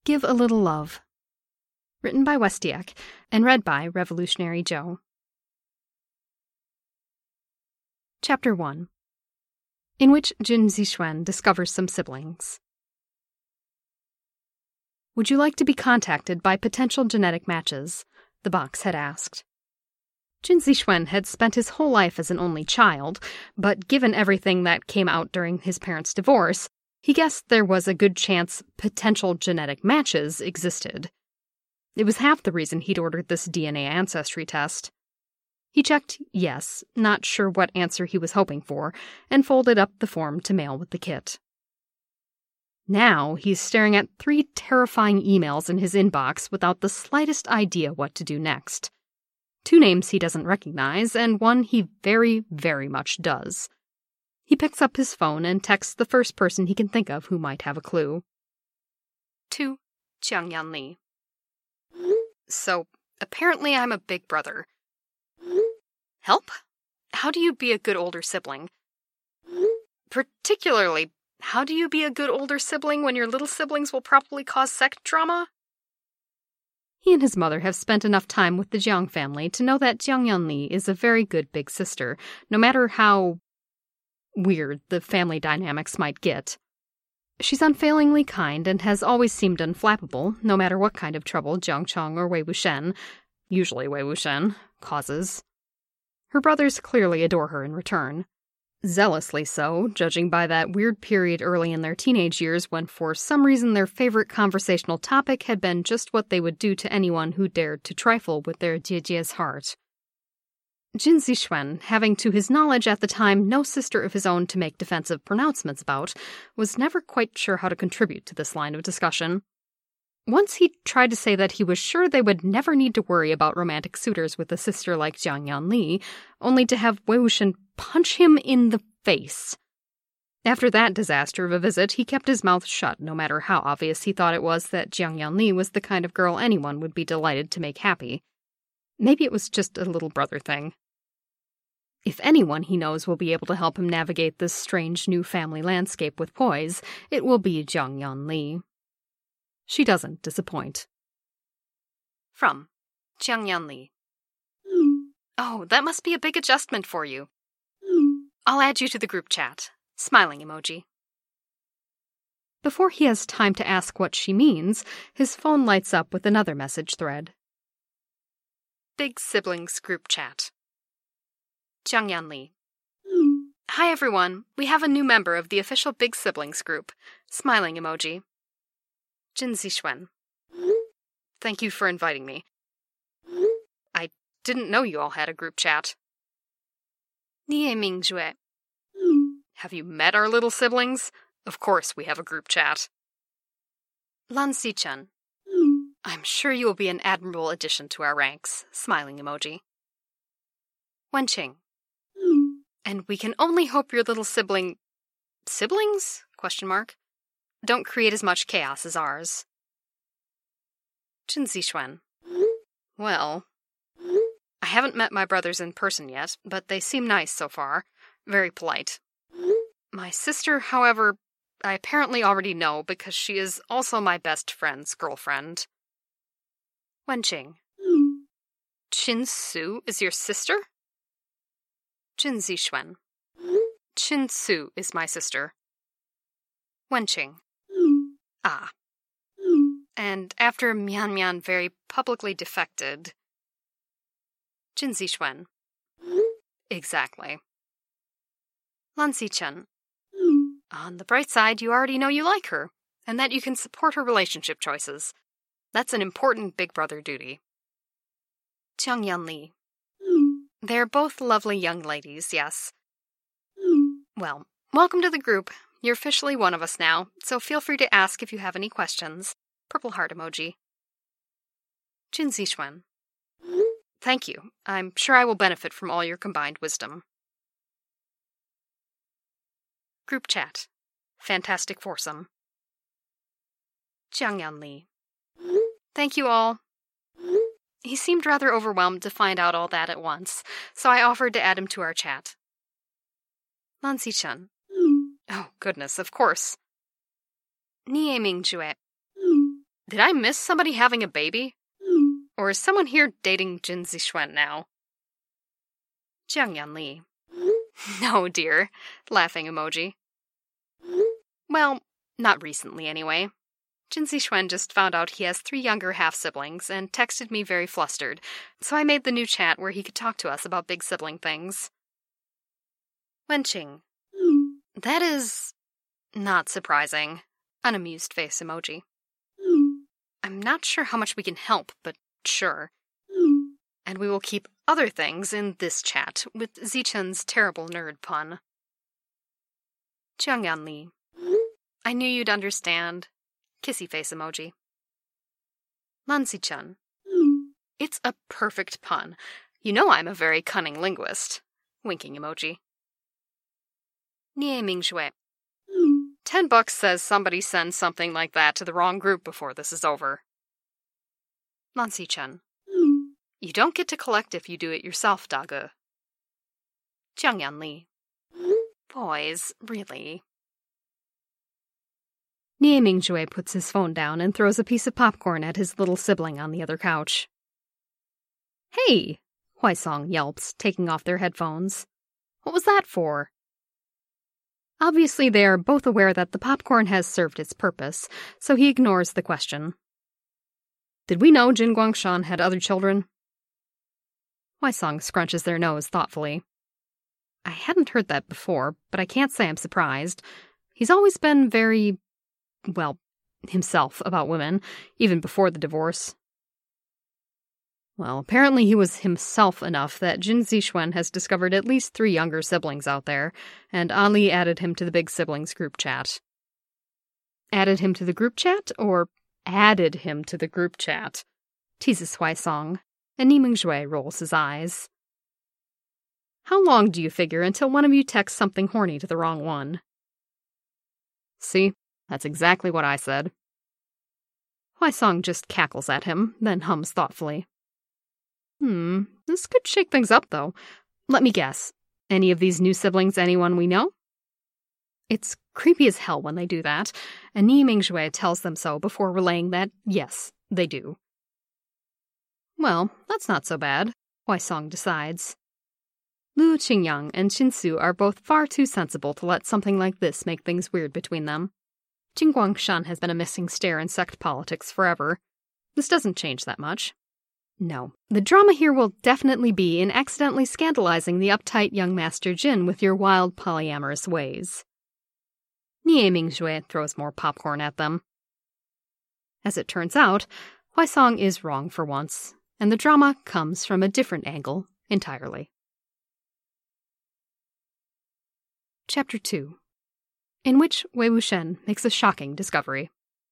Give a Little Love. Written by Westiak and read by Revolutionary Joe. Chapter 1. In which Jin Zixuan discovers some siblings. Would you like to be contacted by potential genetic matches? The box had asked. Jin Zixuan had spent his whole life as an only child, but given everything that came out during his parents' divorce, he guessed there was a good chance potential genetic matches existed. It was half the reason he'd ordered this DNA ancestry test. He checked yes, not sure what answer he was hoping for, and folded up the form to mail with the kit. Now he's staring at 3 terrifying emails in his inbox without the slightest idea what to do next. 2 names he doesn't recognize, and 1 he very, very much does. He picks up his phone and texts the first person he can think of who might have a clue. To Jiang Yanli. So, apparently I'm a big brother. Help? How do you be a good older sibling? Particularly, how do you be a good older sibling when your little siblings will probably cause sex drama? He and his mother have spent enough time with the Jiang family to know that Jiang Yanli is a very good big sister, no matter how weird the family dynamics might get. She's unfailingly kind and has always seemed unflappable, no matter what kind of trouble Jiang Cheng or Wei Wuxian, usually Wei Wuxian, causes. Her brothers clearly adore her in return. Zealously so, judging by that weird period early in their teenage years when for some reason their favorite conversational topic had been just what they would do to anyone who dared to trifle with their Jiejie's heart. Jin Zixuan, having to his knowledge at the time no sister of his own to make defensive pronouncements about, was never quite sure how to contribute to this line of discussion. Once he tried to say that he was sure they would never need to worry about romantic suitors with a sister like Jiang Yanli, only to have Wei Wuxian punch him in the face. After that disaster of a visit, he kept his mouth shut no matter how obvious he thought it was that Jiang Yanli was the kind of girl anyone would be delighted to make happy. Maybe it was just a little brother thing. If anyone he knows will be able to help him navigate this strange new family landscape with poise, it will be Jiang Yanli. She doesn't disappoint. From Jiang Yanli. Oh, that must be a big adjustment for you. I'll add you to the group chat. Smiling emoji. Before he has time to ask what she means, his phone lights up with another message thread. Big Siblings Group Chat. Jiang Yanli. Hi everyone, we have a new member of the official Big Siblings group. Smiling emoji. Jin Zixuan. Thank you for inviting me. I didn't know you all had a group chat. Nie Mingjue. Have you met our little siblings? Of course we have a group chat. Lan Xichen. I'm sure you will be an admirable addition to our ranks. Smiling emoji. Wenqing. And we can only hope your little siblings? Question mark. Don't create as much chaos as ours. Jin Zixuan. Well, I haven't met my brothers in person yet, but they seem nice so far. Very polite. My sister, however, I apparently already know because she is also my best friend's girlfriend. Wenqing. Qin Su is your sister? Jin Zixuan. Qin Su is my sister. Wenqing. Ah. And after Mian Mian very publicly defected. Jin Zixuan. Exactly. Lan Xichen. On the bright side, you already know you like her, and that you can support her relationship choices. That's an important big brother duty. Jiang Yanli. They're both lovely young ladies, yes. Well, welcome to the group. You're officially one of us now, so feel free to ask if you have any questions. Purple heart emoji. Jin Zixuan. Thank you. I'm sure I will benefit from all your combined wisdom. Group chat. Fantastic foursome. Jiang Yanli. Thank you all. He seemed rather overwhelmed to find out all that at once, so I offered to add him to our chat. Lan Xichen. Oh, goodness, of course. Nie Mingjue. Did I miss somebody having a baby? Or is someone here dating Jin Zixuan now? Jiang Yanli. No, dear. Laughing emoji. Well, not recently anyway. Jin Zixuan just found out he has 3 younger half-siblings and texted me very flustered, so I made the new chat where he could talk to us about big sibling things. Wenqing. That is not surprising. Unamused face emoji. I'm not sure how much we can help, but sure. And we will keep other things in this chat, with Zichen's terrible nerd pun. Jiang Yanli. I knew you'd understand. Kissy face emoji. Lan Zichen. It's a perfect pun. You know I'm a very cunning linguist. Winking emoji. Nie Mingxue. $10 says somebody send something like that to the wrong group before this is over. Lan Zichen. You don't get to collect if you do it yourself, Dage. Jiang Yanli. Boys, really. Nie Mingxue puts his phone down and throws a piece of popcorn at his little sibling on the other couch. Hey! Huaisong yelps, taking off their headphones. What was that for? Obviously, they are both aware that the popcorn has served its purpose, so he ignores the question. Did we know Jin Guangshan had other children? Huaisong scrunches their nose thoughtfully. I hadn't heard that before, but I can't say I'm surprised. He's always been very, well, himself about women, even before the divorce. Well, apparently he was himself enough that Jin Zixuan has discovered at least 3 younger siblings out there, and Ali added him to the big siblings group chat. Added him to the group chat, or added him to the group chat? Teases Huaisong, and Nie Mingxue rolls his eyes. How long do you figure until one of you texts something horny to the wrong one? See, that's exactly what I said. Huaisong just cackles at him, then hums thoughtfully. This could shake things up, though. Let me guess. Any of these new siblings anyone we know? It's creepy as hell when they do that, and Nie Mingxue tells them so before relaying that, yes, they do. Well, that's not so bad, Huaisong decides. Lu Qingyang and Qinsu are both far too sensible to let something like this make things weird between them. Jin Guangshan has been a missing stair in sect politics forever. This doesn't change that much. No, the drama here will definitely be in accidentally scandalizing the uptight young Master Jin with your wild polyamorous ways. Nie Mingxue throws more popcorn at them. As it turns out, Huaisong is wrong for once, and the drama comes from a different angle entirely. Chapter 2, in which Wei Wuxian makes a shocking discovery.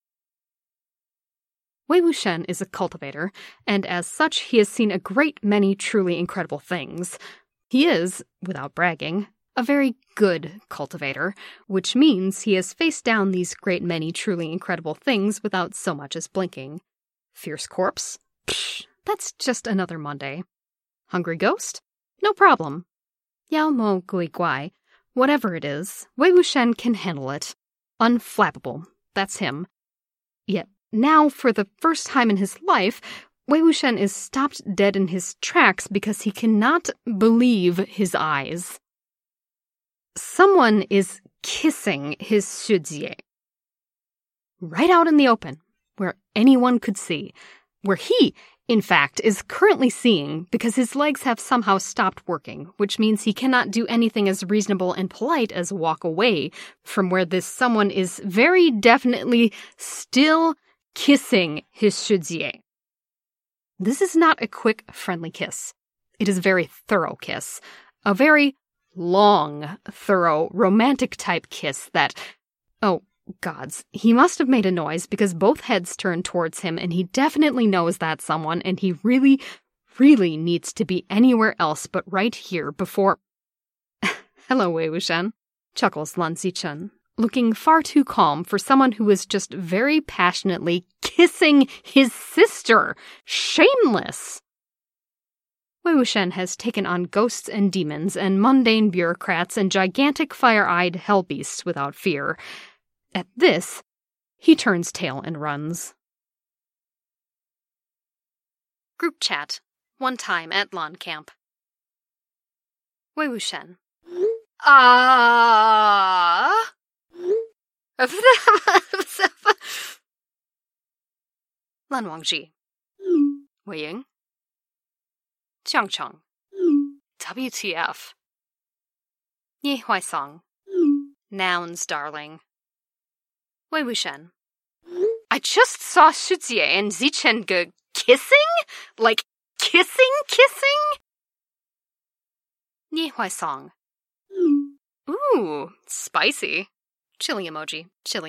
Wei Wuxian is a cultivator, and as such he has seen a great many truly incredible things. He is, without bragging, a very good cultivator, which means he has faced down these great many truly incredible things without so much as blinking. Fierce corpse? Psh, that's just another Monday. Hungry ghost? No problem. Yao Mo Gui Guai. Whatever it is, Wei Wuxian can handle it. Unflappable. That's him. Yet now, for the first time in his life, Wei Wuxian is stopped dead in his tracks because he cannot believe his eyes. Someone is kissing his Shujie. Right out in the open, where anyone could see. Where he, in fact, is currently seeing because his legs have somehow stopped working, which means he cannot do anything as reasonable and polite as walk away from where this someone is very definitely still kissing his Shujie. This is not a quick, friendly kiss. It is a very thorough kiss. A very long, thorough, romantic-type kiss that, oh, gods, he must have made a noise because both heads turn towards him and he definitely knows that's someone and he really, really needs to be anywhere else but right here before... Hello, Wei Wuxian, chuckles Lan Zichen, looking far too calm for someone who is just very passionately kissing his sister. Shameless! Wei Wuxian has taken on ghosts and demons and mundane bureaucrats and gigantic fire-eyed hellbeasts without fear. At this, he turns tail and runs. Group chat. One time at lawn camp. Wei Wuxian. Lan Wangji. Wei Ying. Jiang Cheng. WTF. Ni Huaisong. Nouns, darling. Wei Wuxian. I just saw Shujie and Zichen kissing? Like, kissing? Ni Huaisong. Ooh, spicy. Chili emoji.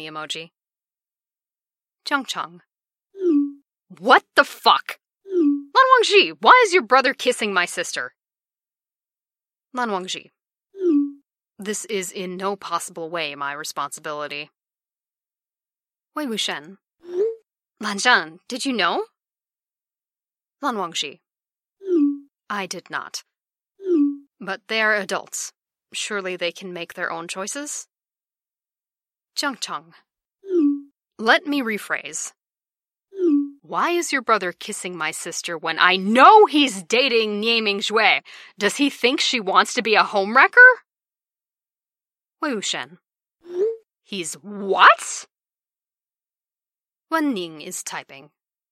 Jiang Cheng. What the fuck? Lan Wangji, why is your brother kissing my sister? Lan Wangji. This is in no possible way my responsibility. Wei Wuxian. Lan Zhan, did you know? Lan Wangji. I did not. But they're adults. Surely they can make their own choices? Jiang Cheng. Let me rephrase. Why is your brother kissing my sister when I know he's dating Nie Mingjue? Does he think she wants to be a homewrecker? Wei Wuxian. He's what? Wen Ning is typing.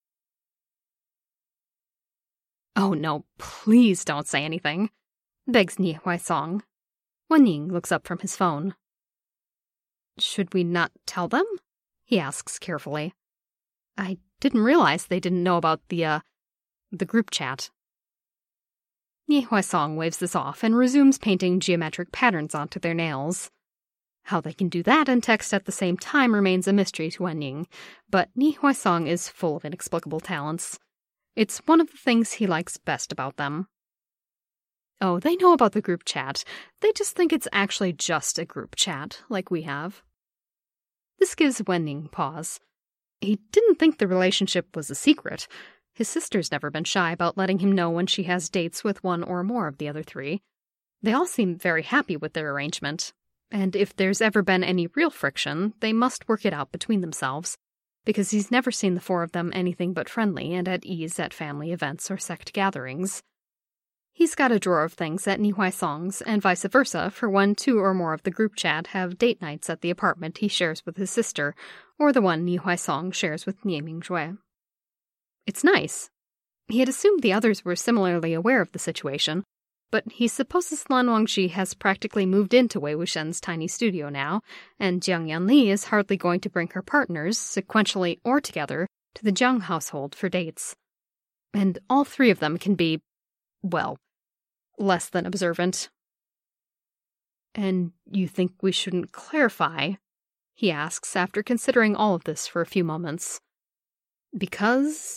Oh no, please don't say anything, begs Ni Huaisong. Wen Ning looks up from his phone. Should we not tell them? He asks carefully. I didn't realize they didn't know about the group chat. Ni Huaisong waves this off and resumes painting geometric patterns onto their nails. How they can do that and text at the same time remains a mystery to Wen Ning, but Ni Huaisong is full of inexplicable talents. It's one of the things he likes best about them. Oh, they know about the group chat. They just think it's actually just a group chat, like we have. This gives Wen Ning pause. He didn't think the relationship was a secret. His sister's never been shy about letting him know when she has dates with one or more of the other three. They all seem very happy with their arrangement. And if there's ever been any real friction, they must work it out between themselves, because he's never seen the four of them anything but friendly and at ease at family events or sect gatherings. He's got a drawer of things at Ni Huaisong's, and vice versa, for when two or more of the group chat have date nights at the apartment he shares with his sister, or the one Ni Huaisong shares with Nie Mingjue. It's nice. He had assumed the others were similarly aware of the situation, but he supposes Lan Wangji has practically moved into Wei Wuxian's tiny studio now, and Jiang Yanli is hardly going to bring her partners, sequentially or together, to the Jiang household for dates. And all three of them can be, well, less than observant. And you think we shouldn't clarify? He asks after considering all of this for a few moments. Because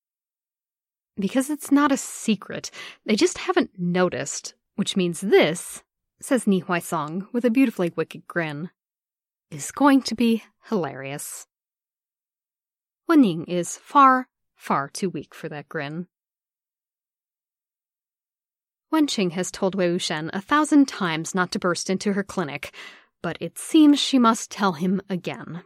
it's not a secret. They just haven't noticed, which means this, says Ni Huaisong with a beautifully wicked grin, is going to be hilarious. Wen Ning is far, far too weak for that grin. Wen Qing has told Wei Wuxian 1,000 times not to burst into her clinic, but it seems she must tell him again.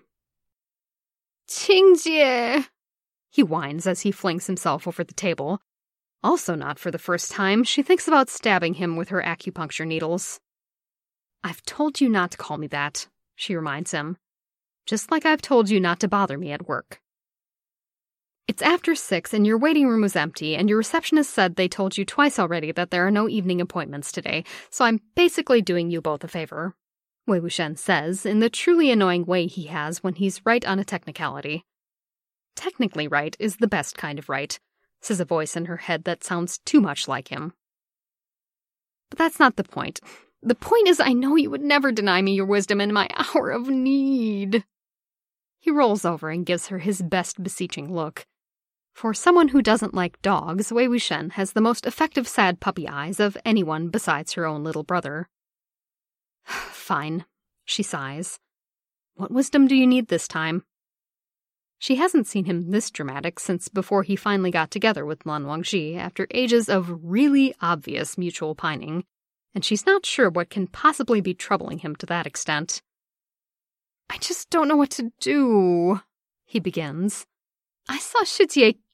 Qingjie, he whines as he flings himself over the table. Also not for the first time, she thinks about stabbing him with her acupuncture needles. I've told you not to call me that, she reminds him. Just like I've told you not to bother me at work. It's after 6 and your waiting room was empty, and your receptionist said they told you twice already that there are no evening appointments today, so I'm basically doing you both a favor, Wei Wuxian says, in the truly annoying way he has when he's right on a technicality. Technically right is the best kind of right, says a voice in her head that sounds too much like him. But that's not the point. The point is I know you would never deny me your wisdom in my hour of need. He rolls over and gives her his best beseeching look. For someone who doesn't like dogs, Wei Wuxian has the most effective sad puppy eyes of anyone besides her own little brother. Fine, she sighs. What wisdom do you need this time? She hasn't seen him this dramatic since before he finally got together with Lan Wangji after ages of really obvious mutual pining, and she's not sure what can possibly be troubling him to that extent. I just don't know what to do, he begins. I saw Shijie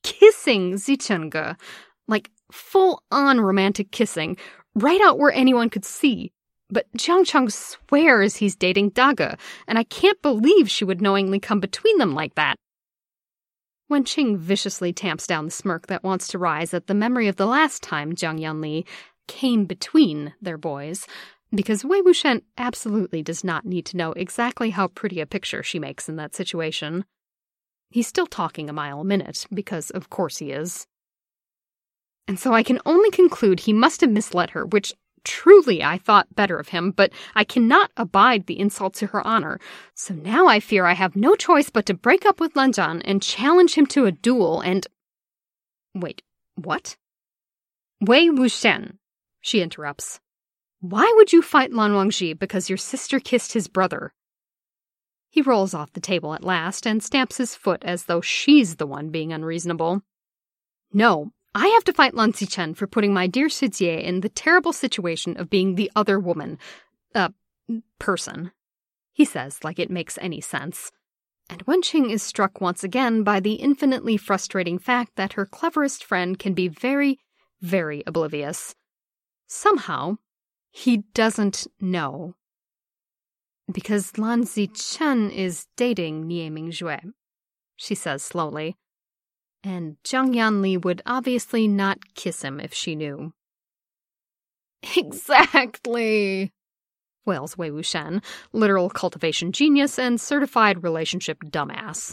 kissing Zicheng, like full-on romantic kissing, right out where anyone could see. But Jiang Cheng swears he's dating Dage, and I can't believe she would knowingly come between them like that. Wenqing viciously tamps down the smirk that wants to rise at the memory of the last time Jiang Yanli came between their boys, because Wei Wuxian absolutely does not need to know exactly how pretty a picture she makes in that situation. He's still talking a mile a minute, because of course he is. And so I can only conclude he must have misled her, which truly I thought better of him, but I cannot abide the insult to her honor. So now I fear I have no choice but to break up with Lan Zhan and challenge him to a duel and... Wait, what? Wei Wuxian, she interrupts. Why would you fight Lan Wangji because your sister kissed his brother? He rolls off the table at last and stamps his foot as though she's the one being unreasonable. No, I have to fight Lan Zichen for putting my dear Sijie in the terrible situation of being the other woman. Person. He says like it makes any sense. And Wenqing is struck once again by the infinitely frustrating fact that her cleverest friend can be very, very oblivious. Somehow, he doesn't know. Because Lan Zichen is dating Nie Mingjue, she says slowly. And Jiang Yanli would obviously not kiss him if she knew. Exactly, wails Wei Wuxian, literal cultivation genius and certified relationship dumbass.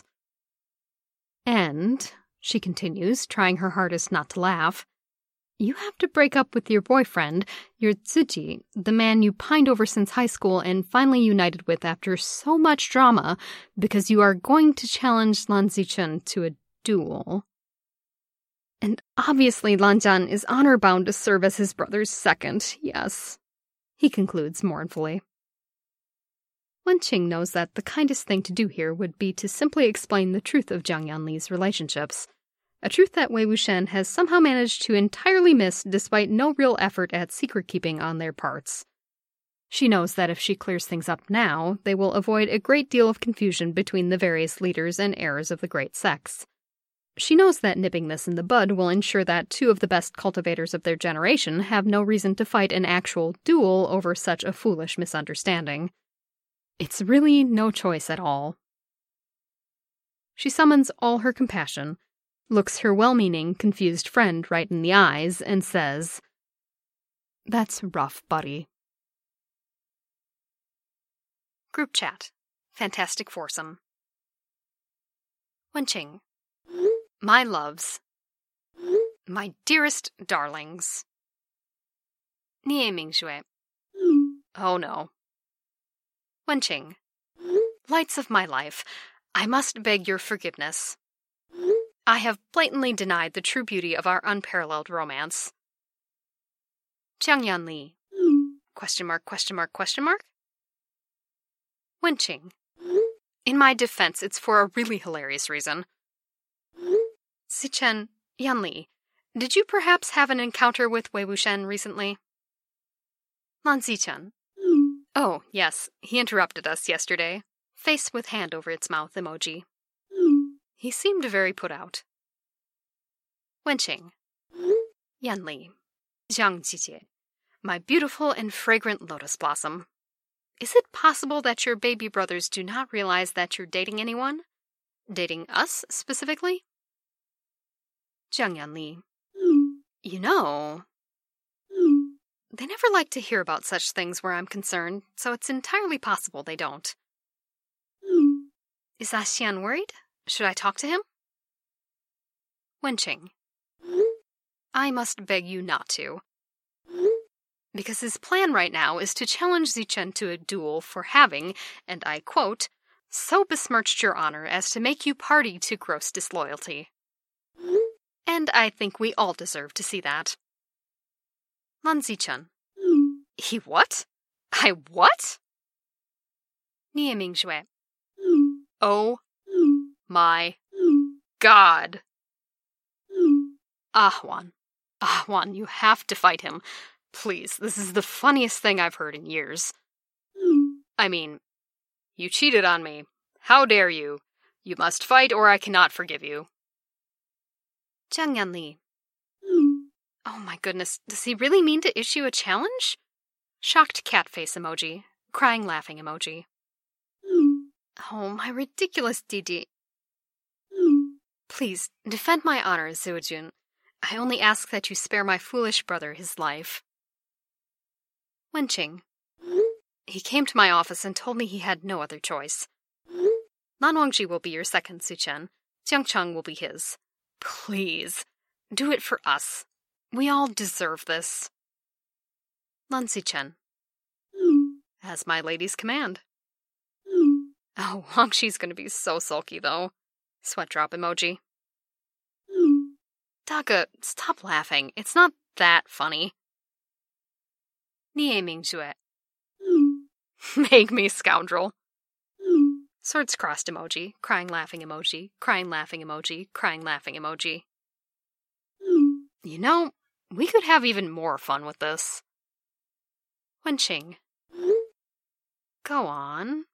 And, she continues, trying her hardest not to laugh, you have to break up with your boyfriend, your Ziji, the man you pined over since high school and finally united with after so much drama, because you are going to challenge Lan Zichen to a duel. And obviously Lan Zhan is honor-bound to serve as his brother's second, yes, he concludes mournfully. Wenqing knows that the kindest thing to do here would be to simply explain the truth of Jiang Yanli's relationships, a truth that Wei Wuxian has somehow managed to entirely miss despite no real effort at secret-keeping on their parts. She knows that if she clears things up now, they will avoid a great deal of confusion between the various leaders and heirs of the great sects. She knows that nipping this in the bud will ensure that two of the best cultivators of their generation have no reason to fight an actual duel over such a foolish misunderstanding. It's really no choice at all. She summons all her compassion, looks her well-meaning, confused friend right in the eyes, and says, "That's rough, buddy." Group chat. Fantastic foursome. Wenqing. My loves. My dearest darlings. Nie Mingjue. Oh no. Wenqing. Lights of my life, I must beg your forgiveness. I have blatantly denied the true beauty of our unparalleled romance. Jiang Yanli. Question mark, question mark, question mark? Wenqing. In my defense, it's for a really hilarious reason. Zichen, Yanli, did you perhaps have an encounter with Wei Wuxian recently? Lan Zichen. Oh, yes, he interrupted us yesterday. Face with hand over its mouth emoji. He seemed very put out. Wenqing. Yanli. Jiang Jijie. My beautiful and fragrant lotus blossom. Is it possible that your baby brothers do not realize that you're dating anyone? Dating us, specifically? Jiang Yanli. You know, they never like to hear about such things where I'm concerned, so it's entirely possible they don't. Is Xian worried? Should I talk to him? Wenqing. I must beg you not to. Because his plan right now is to challenge Zichen to a duel for having, and I quote, so besmirched your honor as to make you party to gross disloyalty. And I think we all deserve to see that. Lan Zichen. He what? I what? Nie Mingjue. Oh my God. Ahwan. Ahwan, you have to fight him. Please, this is the funniest thing I've heard in years. I mean, you cheated on me. How dare you? You must fight or I cannot forgive you. Jiang Yanli. Oh my goodness, does he really mean to issue a challenge? Shocked cat face emoji. Crying laughing emoji. Oh, my ridiculous Didi. Please, defend my honor, Zuojun. I only ask that you spare my foolish brother his life. Wenqing. He came to my office and told me he had no other choice. Lan Wangji will be your second Suchen. Jiang Cheng will be his. Please, do it for us. We all deserve this. Lan Zichen. As my lady's command. Oh, Wangxi's gonna be so sulky, though. Sweat drop emoji. Daga, stop laughing. It's not that funny. Nie Mingjue. Make me, scoundrel. Swords crossed emoji, crying laughing emoji, crying laughing emoji, crying laughing emoji. You know, we could have even more fun with this. Wenqing. Go on.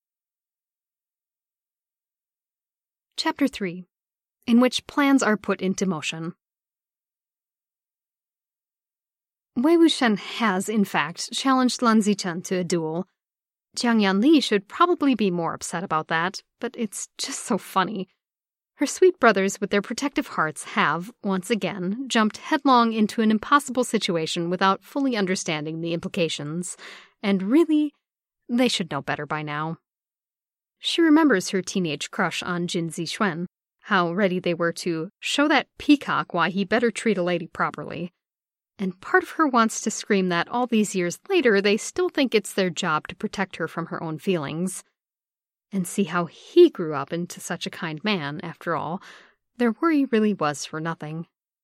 Chapter 3, in which plans are put into motion. Wei Wuxian has, in fact, challenged Lan Zichen to a duel. Jiang Yanli should probably be more upset about that, but it's just so funny. Her sweet brothers with their protective hearts have, once again, jumped headlong into an impossible situation without fully understanding the implications. And really, they should know better by now. She remembers her teenage crush on Jin Zixuan, how ready they were to show that peacock why he better treat a lady properly. And part of her wants to scream that all these years later they still think it's their job to protect her from her own feelings. And see how he grew up into such a kind man, after all. Their worry really was for nothing.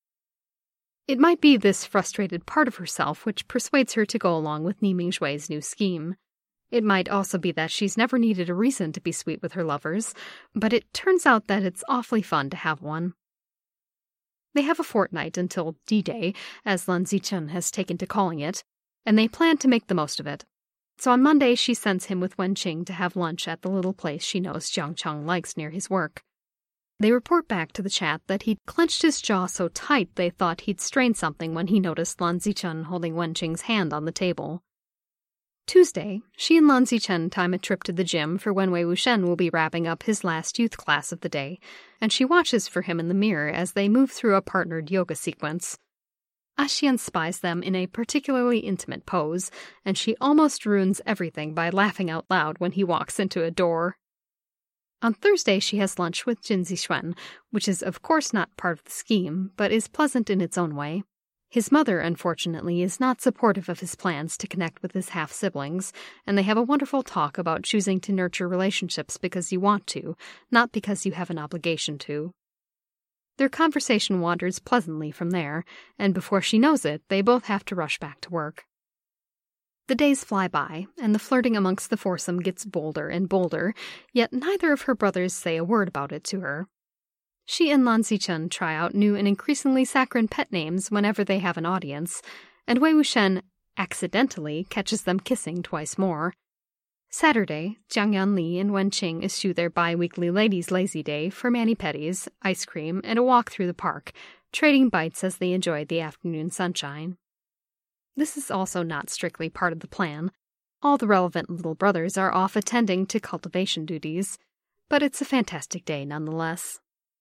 It might be this frustrated part of herself which persuades her to go along with Nie Mingjue's new scheme. It might also be that she's never needed a reason to be sweet with her lovers, but it turns out that it's awfully fun to have one. They have a fortnight until D-Day, as Lan Zichen has taken to calling it, and they plan to make the most of it. So on Monday she sends him with Wenqing to have lunch at the little place she knows Jiang Cheng likes near his work. They report back to the chat that he'd clenched his jaw so tight they thought he'd strained something when he noticed Lan Zichen holding Wenqing's hand on the table. Tuesday, she and Lan Zichen time a trip to the gym for when Wei Wuxian will be wrapping up his last youth class of the day, and she watches for him in the mirror as they move through a partnered yoga sequence. Axian spies them in a particularly intimate pose, and she almost ruins everything by laughing out loud when he walks into a door. On Thursday, she has lunch with Jin Zixuan, which is of course not part of the scheme, but is pleasant in its own way. His mother, unfortunately, is not supportive of his plans to connect with his half-siblings, and they have a wonderful talk about choosing to nurture relationships because you want to, not because you have an obligation to. Their conversation wanders pleasantly from there, and before she knows it, they both have to rush back to work. The days fly by, and the flirting amongst the foursome gets bolder and bolder, yet neither of her brothers say a word about it to her. She and Lan Zichen try out new and increasingly saccharine pet names whenever they have an audience, and Wei Wuxian accidentally catches them kissing twice more. Saturday, Jiang Yanli and Wenqing eschew their bi-weekly ladies' lazy day for mani-pedis, ice cream, and a walk through the park, trading bites as they enjoy the afternoon sunshine. This is also not strictly part of the plan. All the relevant little brothers are off attending to cultivation duties, but it's a fantastic day nonetheless.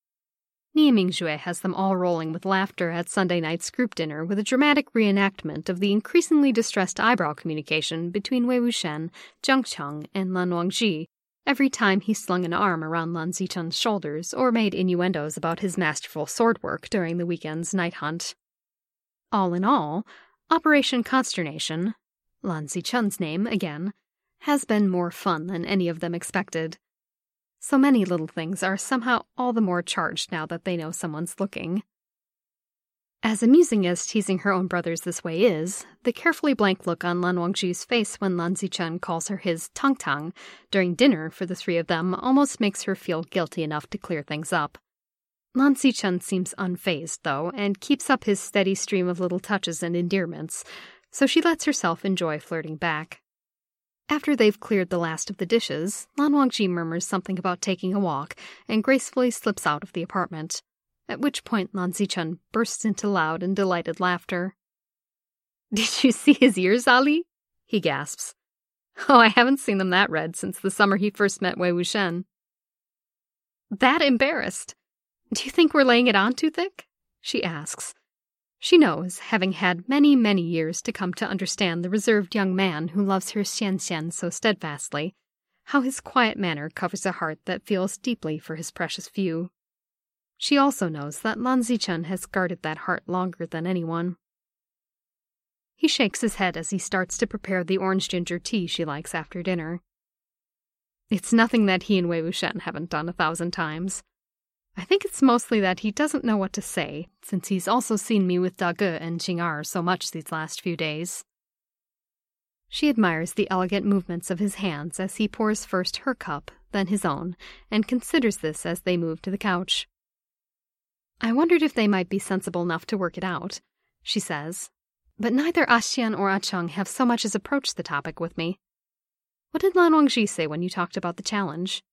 Nie Mingjue has them all rolling with laughter at Sunday night's group dinner with a dramatic reenactment of the increasingly distressed eyebrow communication between Wei Wuxian, Jiang Cheng, and Lan Wangji every time he slung an arm around Lan Zichen's shoulders or made innuendos about his masterful sword work during the weekend's night hunt. All in all, Operation Consternation, Lan Zichen's name again, has been more fun than any of them expected. So many little things are somehow all the more charged now that they know someone's looking. As amusing as teasing her own brothers this way is, the carefully blank look on Lan Wangji's face when Lan Zichen calls her his Tang-Tang during dinner for the three of them almost makes her feel guilty enough to clear things up. Lan Zichen seems unfazed, though, and keeps up his steady stream of little touches and endearments, so she lets herself enjoy flirting back. After they've cleared the last of the dishes, Lan Wangji murmurs something about taking a walk and gracefully slips out of the apartment. at which point Lan Zichun bursts into loud and delighted laughter. "Did you see his ears, Ali?" he gasps. "Oh, I haven't seen them that red since the summer he first met Wei Wuxian." "That embarrassed? Do you think we're laying it on too thick?" she asks. She knows, having had many, many years to come to understand the reserved young man who loves her Xian Xian so steadfastly, how his quiet manner covers a heart that feels deeply for his precious few. She also knows that Lan Zichun has guarded that heart longer than anyone. He shakes his head as he starts to prepare the orange ginger tea she likes after dinner. It's nothing that he and Wei Wuxian haven't done 1,000 times. I think it's mostly that he doesn't know what to say, since he's also seen me with Da Ge and Jing-Er so much these last few days. She admires the elegant movements of his hands as he pours first her cup, then his own, and considers this as they move to the couch. "I wondered if they might be sensible enough to work it out," she says, "but neither A Xian or A Cheng have so much as approached the topic with me. What did Lan Wangji say when you talked about the challenge?"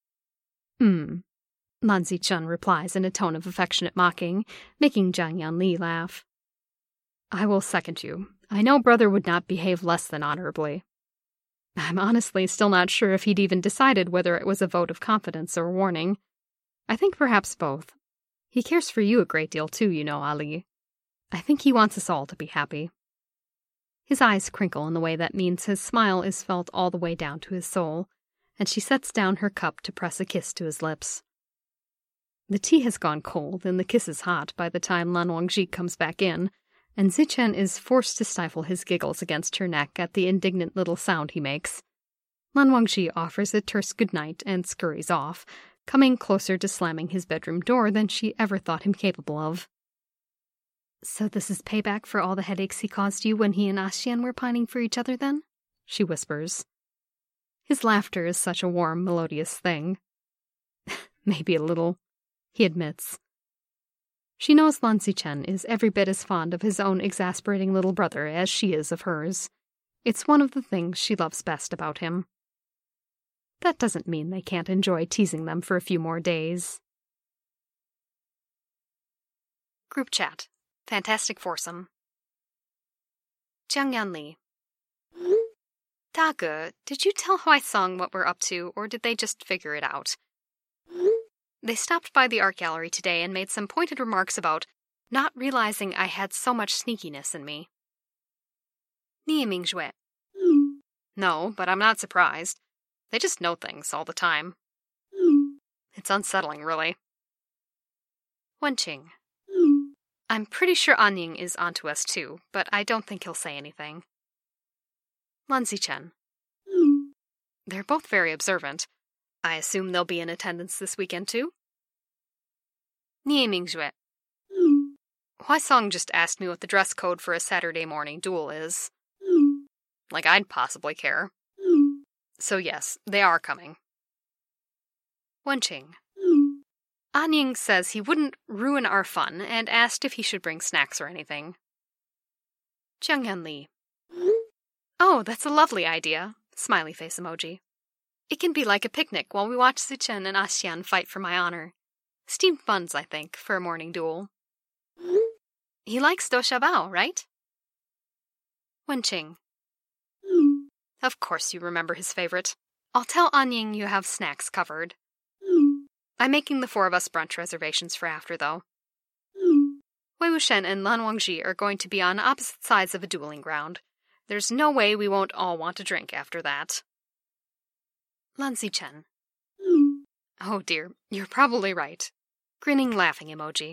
Lan Zichun replies in a tone of affectionate mocking, making Jiang Yanli laugh. "I will second you. I know brother would not behave less than honorably. I'm honestly still not sure if he'd even decided whether it was a vote of confidence or warning. I think perhaps both. He cares for you a great deal too, you know, Ali. I think he wants us all to be happy." His eyes crinkle in a way that means his smile is felt all the way down to his soul, and she sets down her cup to press a kiss to his lips. The tea has gone cold and the kiss is hot by the time Lan Wangji comes back in, and Zichen is forced to stifle his giggles against her neck at the indignant little sound he makes. Lan Wangji offers a terse goodnight and scurries off, coming closer to slamming his bedroom door than she ever thought him capable of. "So this is payback for all the headaches he caused you when he and A Xian were pining for each other, then?" she whispers. His laughter is such a warm, melodious thing. "Maybe a little," he admits. She knows Lan Zichen is every bit as fond of his own exasperating little brother as she is of hers. It's one of the things she loves best about him. That doesn't mean they can't enjoy teasing them for a few more days. Group chat. Fantastic foursome. Jiang Yanli. "Da Ge, did you tell Huaisong what we're up to, or did they just figure it out?" "They stopped by the art gallery today and made some pointed remarks about not realizing I had so much sneakiness in me." Nie Mingxue. "No, but I'm not surprised. They just know things all the time. It's unsettling, really." Wenqing. "I'm pretty sure Anying is onto us too, but I don't think he'll say anything." Lan Zichen. "They're both very observant. I assume they'll be in attendance this weekend too?" Nie Mingxue. "Huaisong just asked me what the dress code for a Saturday morning duel is. Like I'd possibly care. So yes, they are coming." Wenqing. "Anying says he wouldn't ruin our fun and asked if he should bring snacks or anything." Jiang Yanli. "Oh, that's a lovely idea." Smiley face emoji. "It can be like a picnic while we watch Zichen and A Xian fight for my honor. Steamed buns, I think, for a morning duel." "He likes Do Shabao, right?" Wenqing. "Of course you remember his favorite. I'll tell Anying you have snacks covered. I'm making the 4 of us brunch reservations for after, though. Wei Wuxian and Lan Wangji are going to be on opposite sides of a dueling ground. There's no way we won't all want a drink after that." Lan Zichen. "Oh dear, you're probably right." Grinning laughing emoji.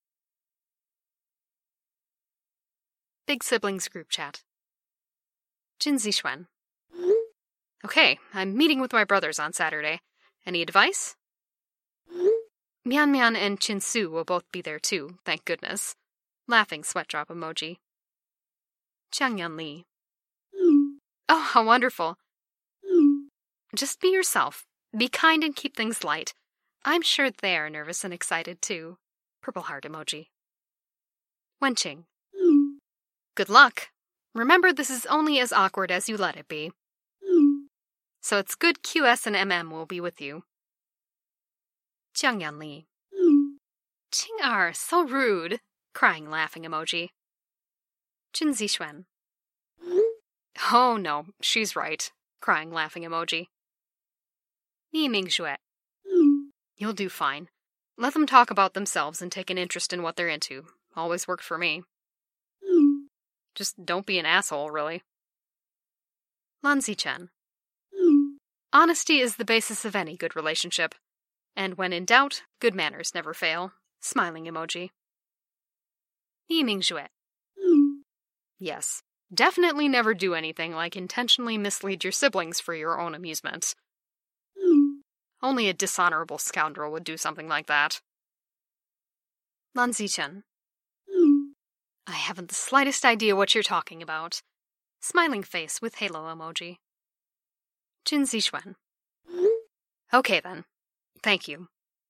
Big Siblings group chat. Jin Zixuan. "Okay, I'm meeting with my brothers on Saturday. Any advice?" Mian Mian and Chin Su will both be there too, thank goodness. Laughing sweat drop emoji. Jiang Yanli. "Oh, how wonderful. Just be yourself. Be kind and keep things light. I'm sure they are nervous and excited too." Purple heart emoji. Wenqing. "Good luck. Remember, this is only as awkward as you let it be. So it's good QS and MM will be with you." Jiang Yanli. Qing so rude. Crying laughing emoji. Jin Zixuan. Oh no, she's right. Crying laughing emoji. Ni Mingxue. You'll do fine. Let them talk about themselves and take an interest in what they're into. Always worked for me. Just don't be an asshole, really. Lan Zichen. Honesty is the basis of any good relationship. And when in doubt, good manners never fail. Smiling emoji. Ni Mingxue. Yes. Definitely never do anything like intentionally mislead your siblings for your own amusement. Only a dishonorable scoundrel would do something like that. Lan Zichen. I haven't the slightest idea what you're talking about. Smiling face with halo emoji. Jin Zixuan. Okay then. Thank you.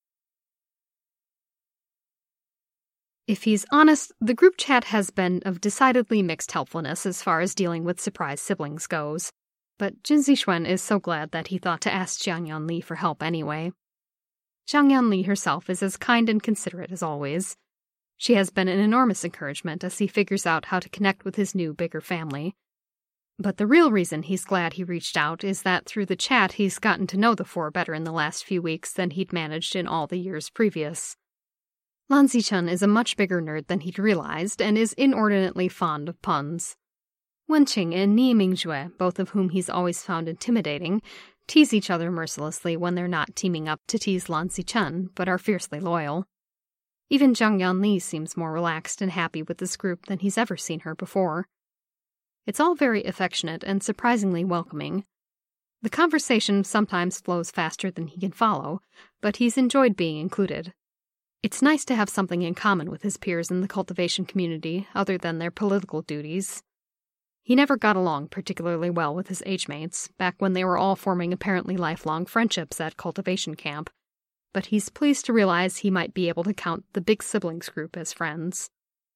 If he's honest, the group chat has been of decidedly mixed helpfulness as far as dealing with surprise siblings goes. But Jin Zixuan is so glad that he thought to ask Jiang Yanli for help anyway. Jiang Yanli herself is as kind and considerate as always. She has been an enormous encouragement as he figures out how to connect with his new, bigger family. But the real reason he's glad he reached out is that through the chat he's gotten to know the four better in the last few weeks than he'd managed in all the years previous. Lan Zichen is a much bigger nerd than he'd realized and is inordinately fond of puns. Wenqing and Ni Mingxue, both of whom he's always found intimidating, tease each other mercilessly when they're not teaming up to tease Lan Zichen, but are fiercely loyal. Even Jiang Yanli seems more relaxed and happy with this group than he's ever seen her before. It's all very affectionate and surprisingly welcoming. The conversation sometimes flows faster than he can follow, but he's enjoyed being included. It's nice to have something in common with his peers in the cultivation community other than their political duties. He never got along particularly well with his age-mates, back when they were all forming apparently lifelong friendships at cultivation camp, but he's pleased to realize he might be able to count the big siblings group as friends.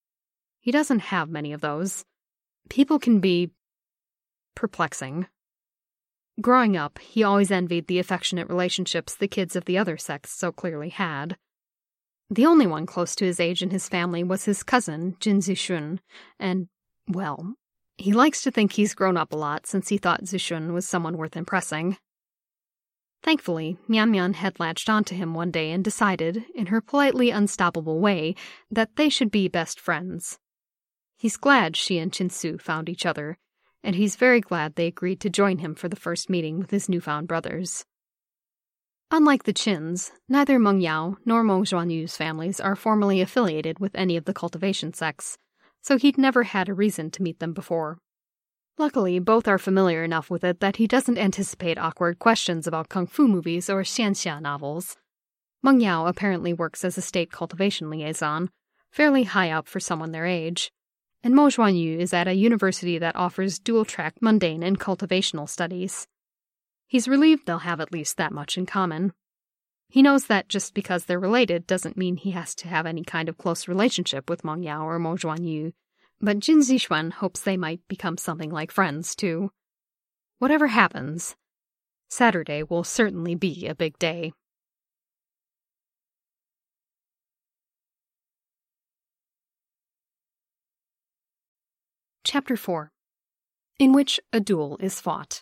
He doesn't have many of those. People can be perplexing. Growing up, he always envied the affectionate relationships the kids of the other sex so clearly had. The only one close to his age in his family was his cousin, Jin Zixun, and, well, he likes to think he's grown up a lot since he thought Zixun was someone worth impressing. Thankfully, Mian Mian had latched onto him one day and decided, in her politely unstoppable way, that they should be best friends. He's glad she and Chinsu found each other, and he's very glad they agreed to join him for the first meeting with his newfound brothers. Unlike the Qins, neither Meng Yao nor Meng Zhuanyu's families are formally affiliated with any of the cultivation sects, so he'd never had a reason to meet them before. Luckily, both are familiar enough with it that he doesn't anticipate awkward questions about kung fu movies or xianxia novels. Meng Yao apparently works as a state cultivation liaison, fairly high up for someone their age, and Mo Zhuanyu is at a university that offers dual-track mundane and cultivational studies. He's relieved they'll have at least that much in common. He knows that just because they're related doesn't mean he has to have any kind of close relationship with Meng Yao or Mo Zhuanyu, but Jin Zixuan hopes they might become something like friends, too. Whatever happens, Saturday will certainly be a big day. Chapter 4. In which a duel is fought.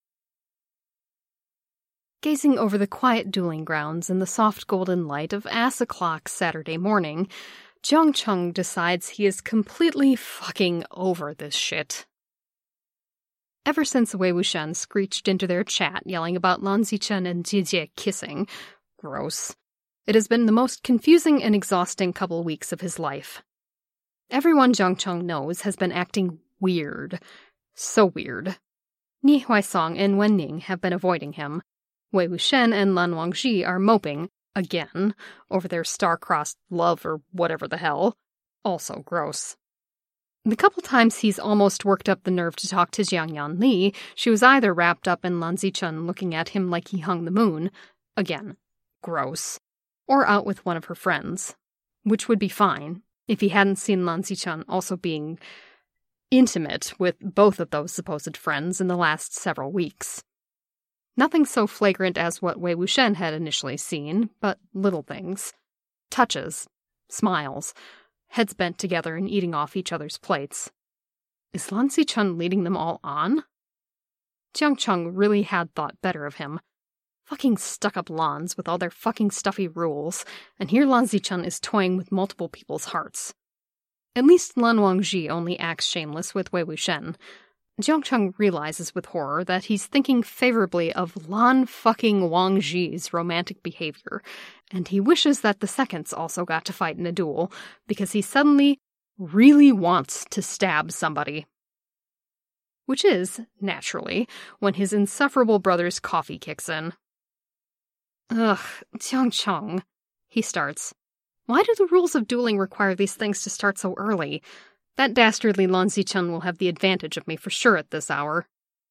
Gazing over the quiet dueling grounds in the soft golden light of ass o'clock Saturday morning, Jiang Cheng decides he is completely fucking over this shit. Ever since Wei Wuxian screeched into their chat yelling about Lan Zichen and Jie kissing, gross, it has been the most confusing and exhausting couple weeks of his life. Everyone Jiang Cheng knows has been acting weird. So weird. Ni Huaisong and Wen Ning have been avoiding him. Wei Wuxian and Lan Wangji are moping, again, over their star-crossed love or whatever the hell. Also gross. The couple times he's almost worked up the nerve to talk to Jiang Yanli, she was either wrapped up in Lan Zichen looking at him like he hung the moon, again, gross, or out with one of her friends, which would be fine if he hadn't seen Lan Zichen also being intimate with both of those supposed friends in the last several weeks. Nothing so flagrant as what Wei Wuxian had initially seen, but little things. Touches. smiles, heads bent together and eating off each other's plates. Is Lan Zichun leading them all on? Jiang Cheng really had thought better of him. Fucking stuck-up Lans with all their fucking stuffy rules, and here Lan Zichun is toying with multiple people's hearts. At least Lan Wangji only acts shameless with Wei Wuxian. Jiang Cheng realizes with horror that he's thinking favorably of Lan fucking Wangji's romantic behavior, and he wishes that the seconds also got to fight in a duel, because he suddenly really wants to stab somebody. Which is, naturally, when his insufferable brother's coffee kicks in. Ugh, Jiang Cheng, he starts. Why do the rules of dueling require these things to start so early? That dastardly Lan Zichun will have the advantage of me for sure at this hour.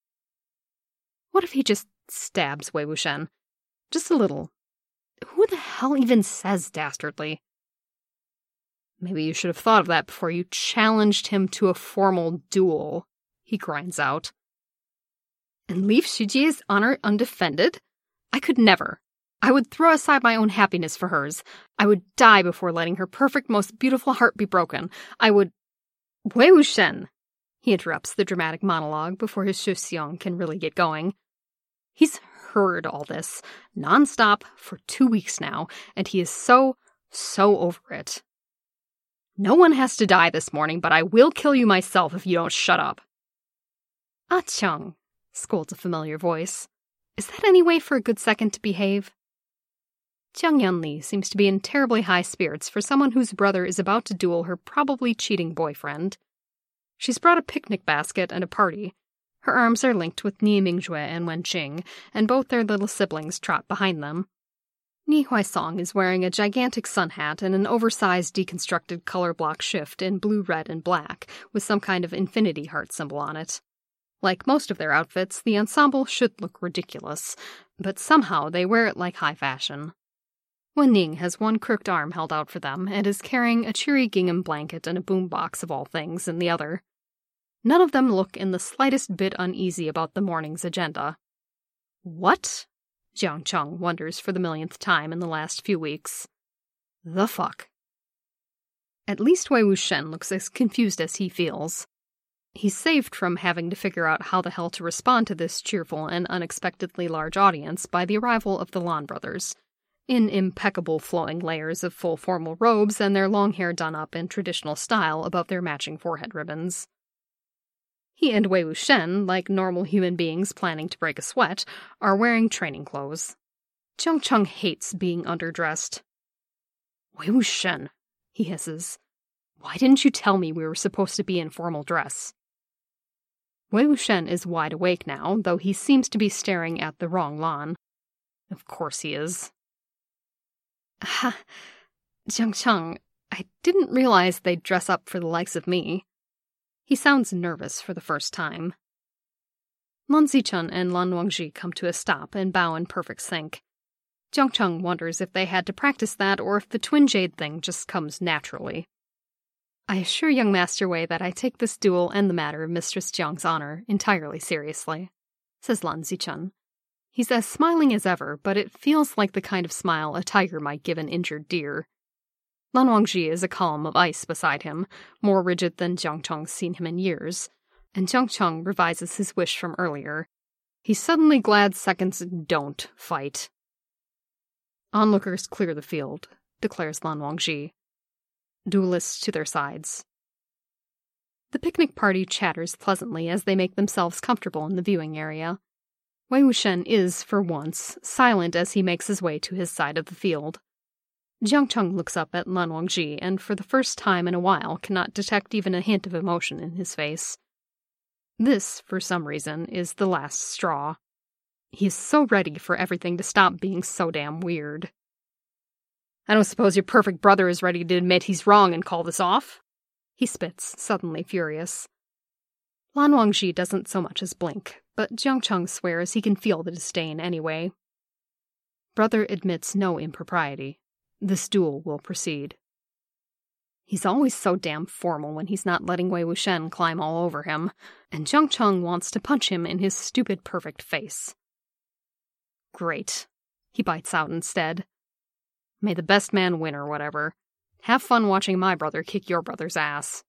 What if he just stabs Wei Wuxian? Just a little. Who the hell even says dastardly? Maybe you should have thought of that before you challenged him to a formal duel, he grinds out. And leave Shijie's honor undefended? I could never. I would throw aside my own happiness for hers. I would die before letting her perfect, most beautiful heart be broken. I would... Wei Wuxian, he interrupts the dramatic monologue before his Shuxiong can really get going. He's heard all this, nonstop, for 2 weeks now, and he is so over it. No one has to die this morning, but I will kill you myself if you don't shut up. Ah Cheng, scolds a familiar voice. Is that any way for a good second to behave? Jiang Yanli seems to be in terribly high spirits for someone whose brother is about to duel her probably cheating boyfriend. She's brought a picnic basket and a party. Her arms are linked with Ni Mingjue and Wen Qing, and both their little siblings trot behind them. Ni Huaisong is wearing a gigantic sun hat and an oversized deconstructed color block shift in blue, red, and black, with some kind of infinity heart symbol on it. Like most of their outfits, the ensemble should look ridiculous, but somehow they wear it like high fashion. Wen Ning has one crooked arm held out for them and is carrying a cheery gingham blanket and a boombox of all things in the other. None of them look in the slightest bit uneasy about the morning's agenda. What? Jiang Cheng wonders for the millionth time in the last few weeks. The fuck? At least Wei Wuxian looks as confused as he feels. He's saved from having to figure out how the hell to respond to this cheerful and unexpectedly large audience by the arrival of the Lan brothers, in impeccable flowing layers of full formal robes and their long hair done up in traditional style above their matching forehead ribbons. He and Wei Wuxian, like normal human beings planning to break a sweat, are wearing training clothes. Jiang Cheng hates being underdressed. Wei Wuxian, he hisses. Why didn't you tell me we were supposed to be in formal dress? Wei Wuxian is wide awake now, though he seems to be staring at the wrong Lan. Of course he is. Ha, Jiang Cheng, I didn't realize they'd dress up for the likes of me. He sounds nervous for the first time. Lan Zichun and Lan Wangji come to a stop and bow in perfect sync. Jiang Cheng wonders if they had to practice that or if the twin jade thing just comes naturally. I assure young Master Wei that I take this duel and the matter of Mistress Jiang's honor entirely seriously, says Lan Zichun. He's as smiling as ever, but it feels like the kind of smile a tiger might give an injured deer. Lan Wangji is a column of ice beside him, more rigid than Jiang Cheng's seen him in years, and Jiang Cheng revises his wish from earlier. He's suddenly glad seconds don't fight. Onlookers clear the field, declares Lan Wangji. Duelists to their sides. The picnic party chatters pleasantly as they make themselves comfortable in the viewing area. Wei Wuxian is, for once, silent as he makes his way to his side of the field. Jiang Cheng looks up at Lan Wangji and for the first time in a while cannot detect even a hint of emotion in his face. This, for some reason, is the last straw. He is so ready for everything to stop being so damn weird. I don't suppose your perfect brother is ready to admit he's wrong and call this off? He spits, suddenly furious. Lan Wangji doesn't so much as blink, but Jiang Cheng swears he can feel the disdain anyway. Brother admits no impropriety. This duel will proceed. He's always so damn formal when he's not letting Wei Wuxian climb all over him, and Jiang Cheng wants to punch him in his stupid perfect face. Great. He bites out instead. May the best man win or whatever. Have fun watching my brother kick your brother's ass.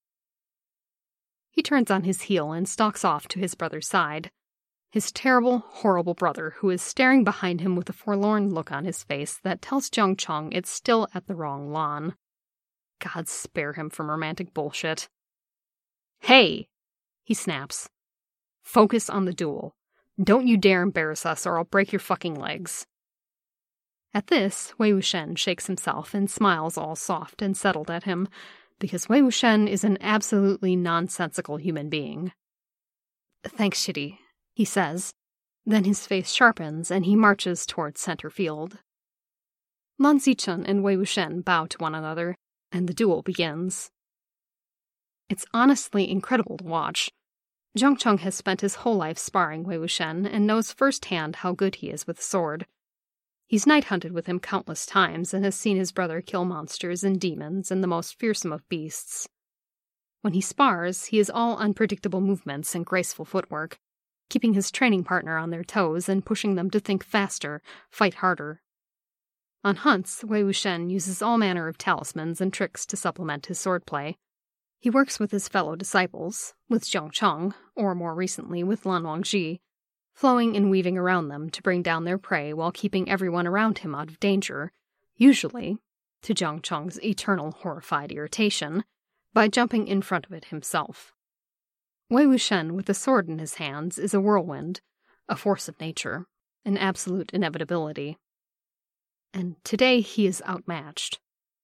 He turns on his heel and stalks off to his brother's side. His terrible, horrible brother, who is staring behind him with a forlorn look on his face that tells Jiang Cheng it's still at the wrong lawn. God spare him from romantic bullshit. Hey, he snaps. Focus on the duel. Don't you dare embarrass us or I'll break your fucking legs. At this, Wei Wuxian shakes himself and smiles all soft and settled at him, because Wei Wuxian is an absolutely nonsensical human being. Thanks, Shitty, he says. Then his face sharpens and he marches towards center field. Lan Zichun and Wei Wuxian bow to one another, and the duel begins. It's honestly incredible to watch. Jiang Cheng has spent his whole life sparring Wei Wuxian and knows firsthand how good he is with a sword. He's night-hunted with him countless times and has seen his brother kill monsters and demons and the most fearsome of beasts. When he spars, he is all unpredictable movements and graceful footwork, keeping his training partner on their toes and pushing them to think faster, fight harder. On hunts, Wei Wuxian uses all manner of talismans and tricks to supplement his swordplay. He works with his fellow disciples, with Jiang Cheng, or more recently with Lan Wangji, flowing and weaving around them to bring down their prey while keeping everyone around him out of danger, usually, to Jiang Cheng's eternal horrified irritation, by jumping in front of it himself. Wei Wuxian, with a sword in his hands, is a whirlwind, a force of nature, an absolute inevitability. And today he is outmatched.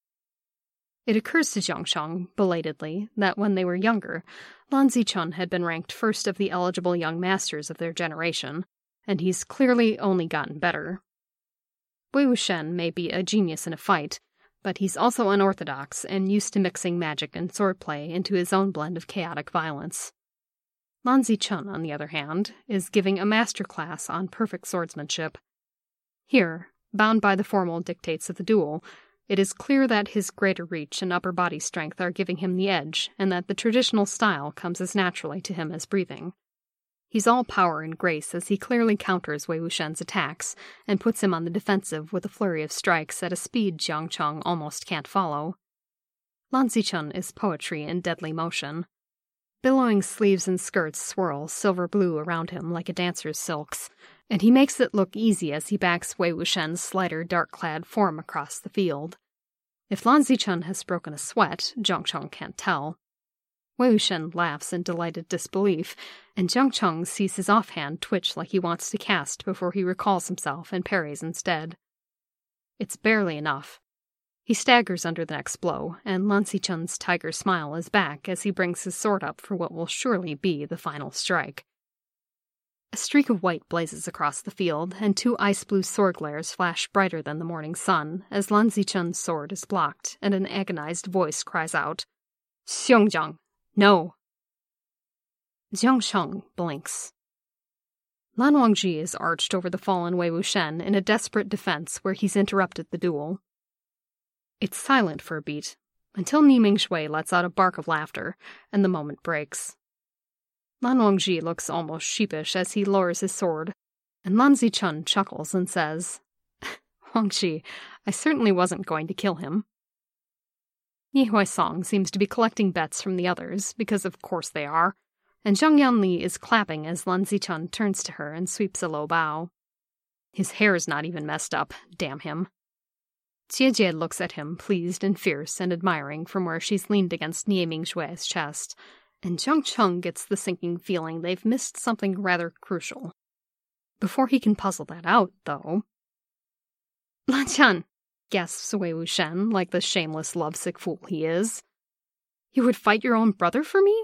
It occurs to Jiang Cheng, belatedly, that when they were younger, Lan Zichun had been ranked first of the eligible young masters of their generation, and he's clearly only gotten better. Wei Wuxian may be a genius in a fight, but he's also unorthodox and used to mixing magic and swordplay into his own blend of chaotic violence. Lan Zichun, on the other hand, is giving a master class on perfect swordsmanship. Here, bound by the formal dictates of the duel, it is clear that his greater reach and upper body strength are giving him the edge, and that the traditional style comes as naturally to him as breathing. He's all power and grace as he clearly counters Wei Wuxian's attacks, and puts him on the defensive with a flurry of strikes at a speed Jiang Cheng almost can't follow. Lan Zichun is poetry in deadly motion. Billowing sleeves and skirts swirl silver blue around him like a dancer's silks, and he makes it look easy as he backs Wei Wuxian's slighter, dark-clad form across the field. If Lan Zichun has broken a sweat, Jiang Cheng can't tell. Wei Wuxian laughs in delighted disbelief, and Jiang Cheng sees his offhand twitch like he wants to cast before he recalls himself and parries instead. It's barely enough. He staggers under the next blow, and Lan Zichun's tiger smile is back as he brings his sword up for what will surely be the final strike. A streak of white blazes across the field, and two ice-blue sword glares flash brighter than the morning sun as Lan Zichun's sword is blocked, and an agonized voice cries out, "Xiongjiang, no!" Jiang Cheng blinks. Lan Wangji is arched over the fallen Wei Wuxian in a desperate defense where he's interrupted the duel. It's silent for a beat, until Ni Mingshui lets out a bark of laughter, and the moment breaks. Lan Wangji looks almost sheepish as he lowers his sword, and Lan Zichun chuckles and says, "Wangji, I certainly wasn't going to kill him." Yi Huaisong seems to be collecting bets from the others, because of course they are, and Zhang Yanli is clapping as Lan Zichun turns to her and sweeps a low bow. His hair's not even messed up, damn him. Jie Jie looks at him, pleased and fierce and admiring from where she's leaned against Nie Mingshui's chest, and Jiang Cheng gets the sinking feeling they've missed something rather crucial. Before he can puzzle that out, though... "Lan Chan," gasps Wei Wuxian like the shameless lovesick fool he is. "You would fight your own brother for me?"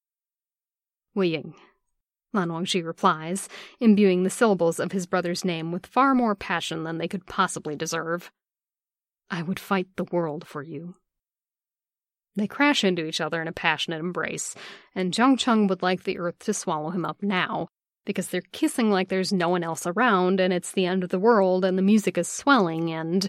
"Wei Ying," Lan Wangji replies, imbuing the syllables of his brother's name with far more passion than they could possibly deserve. "I would fight the world for you." They crash into each other in a passionate embrace, and Jiang Cheng would like the earth to swallow him up now, because they're kissing like there's no one else around, and it's the end of the world, and the music is swelling, and...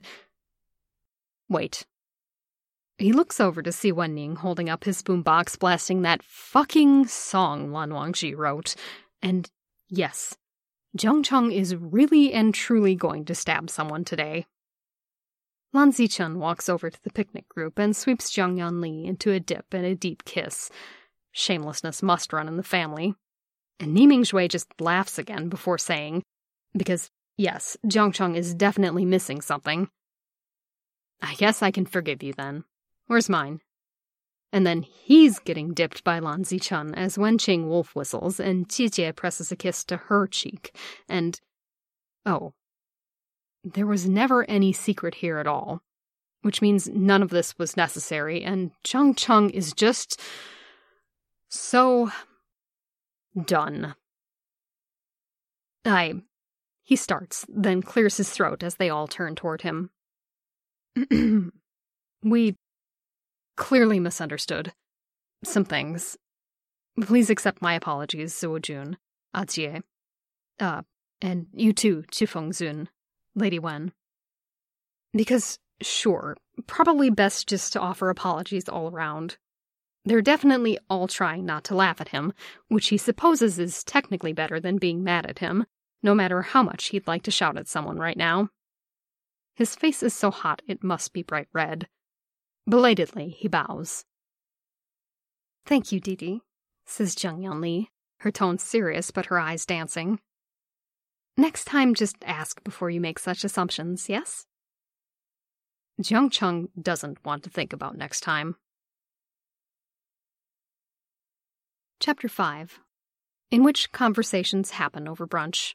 Wait. He looks over to see Wen Ning holding up his boombox blasting that fucking song Lan Wangji wrote, and yes, Jiang Cheng is really and truly going to stab someone today. Lan Zichun walks over to the picnic group and sweeps Jiang Yanli into a dip and a deep kiss. Shamelessness must run in the family. And Ni Mingshui just laughs again before saying, because, yes, Jiang Cheng is definitely missing something. I guess I can forgive you then. Where's mine? And then he's getting dipped by Lan Zichun as Wenqing wolf whistles and Jie presses a kiss to her cheek. And, oh, there was never any secret here at all, which means none of this was necessary, and Jiang Cheng is just so done. He starts, then clears his throat as they all turn toward him. We clearly misunderstood some things. Please accept my apologies, Zuo Jun, Jie. And you too, Qifeng Zun, Lady Wen. Because, sure, probably best just to offer apologies all around. They're definitely all trying not to laugh at him, which he supposes is technically better than being mad at him, no matter how much he'd like to shout at someone right now. His face is so hot it must be bright red. Belatedly, he bows. Thank you, Didi, says Jiang Yanli, her tone serious but her eyes dancing. Next time, just ask before you make such assumptions, yes? Jiang Cheng doesn't want to think about next time. Chapter 5, in which conversations happen over brunch.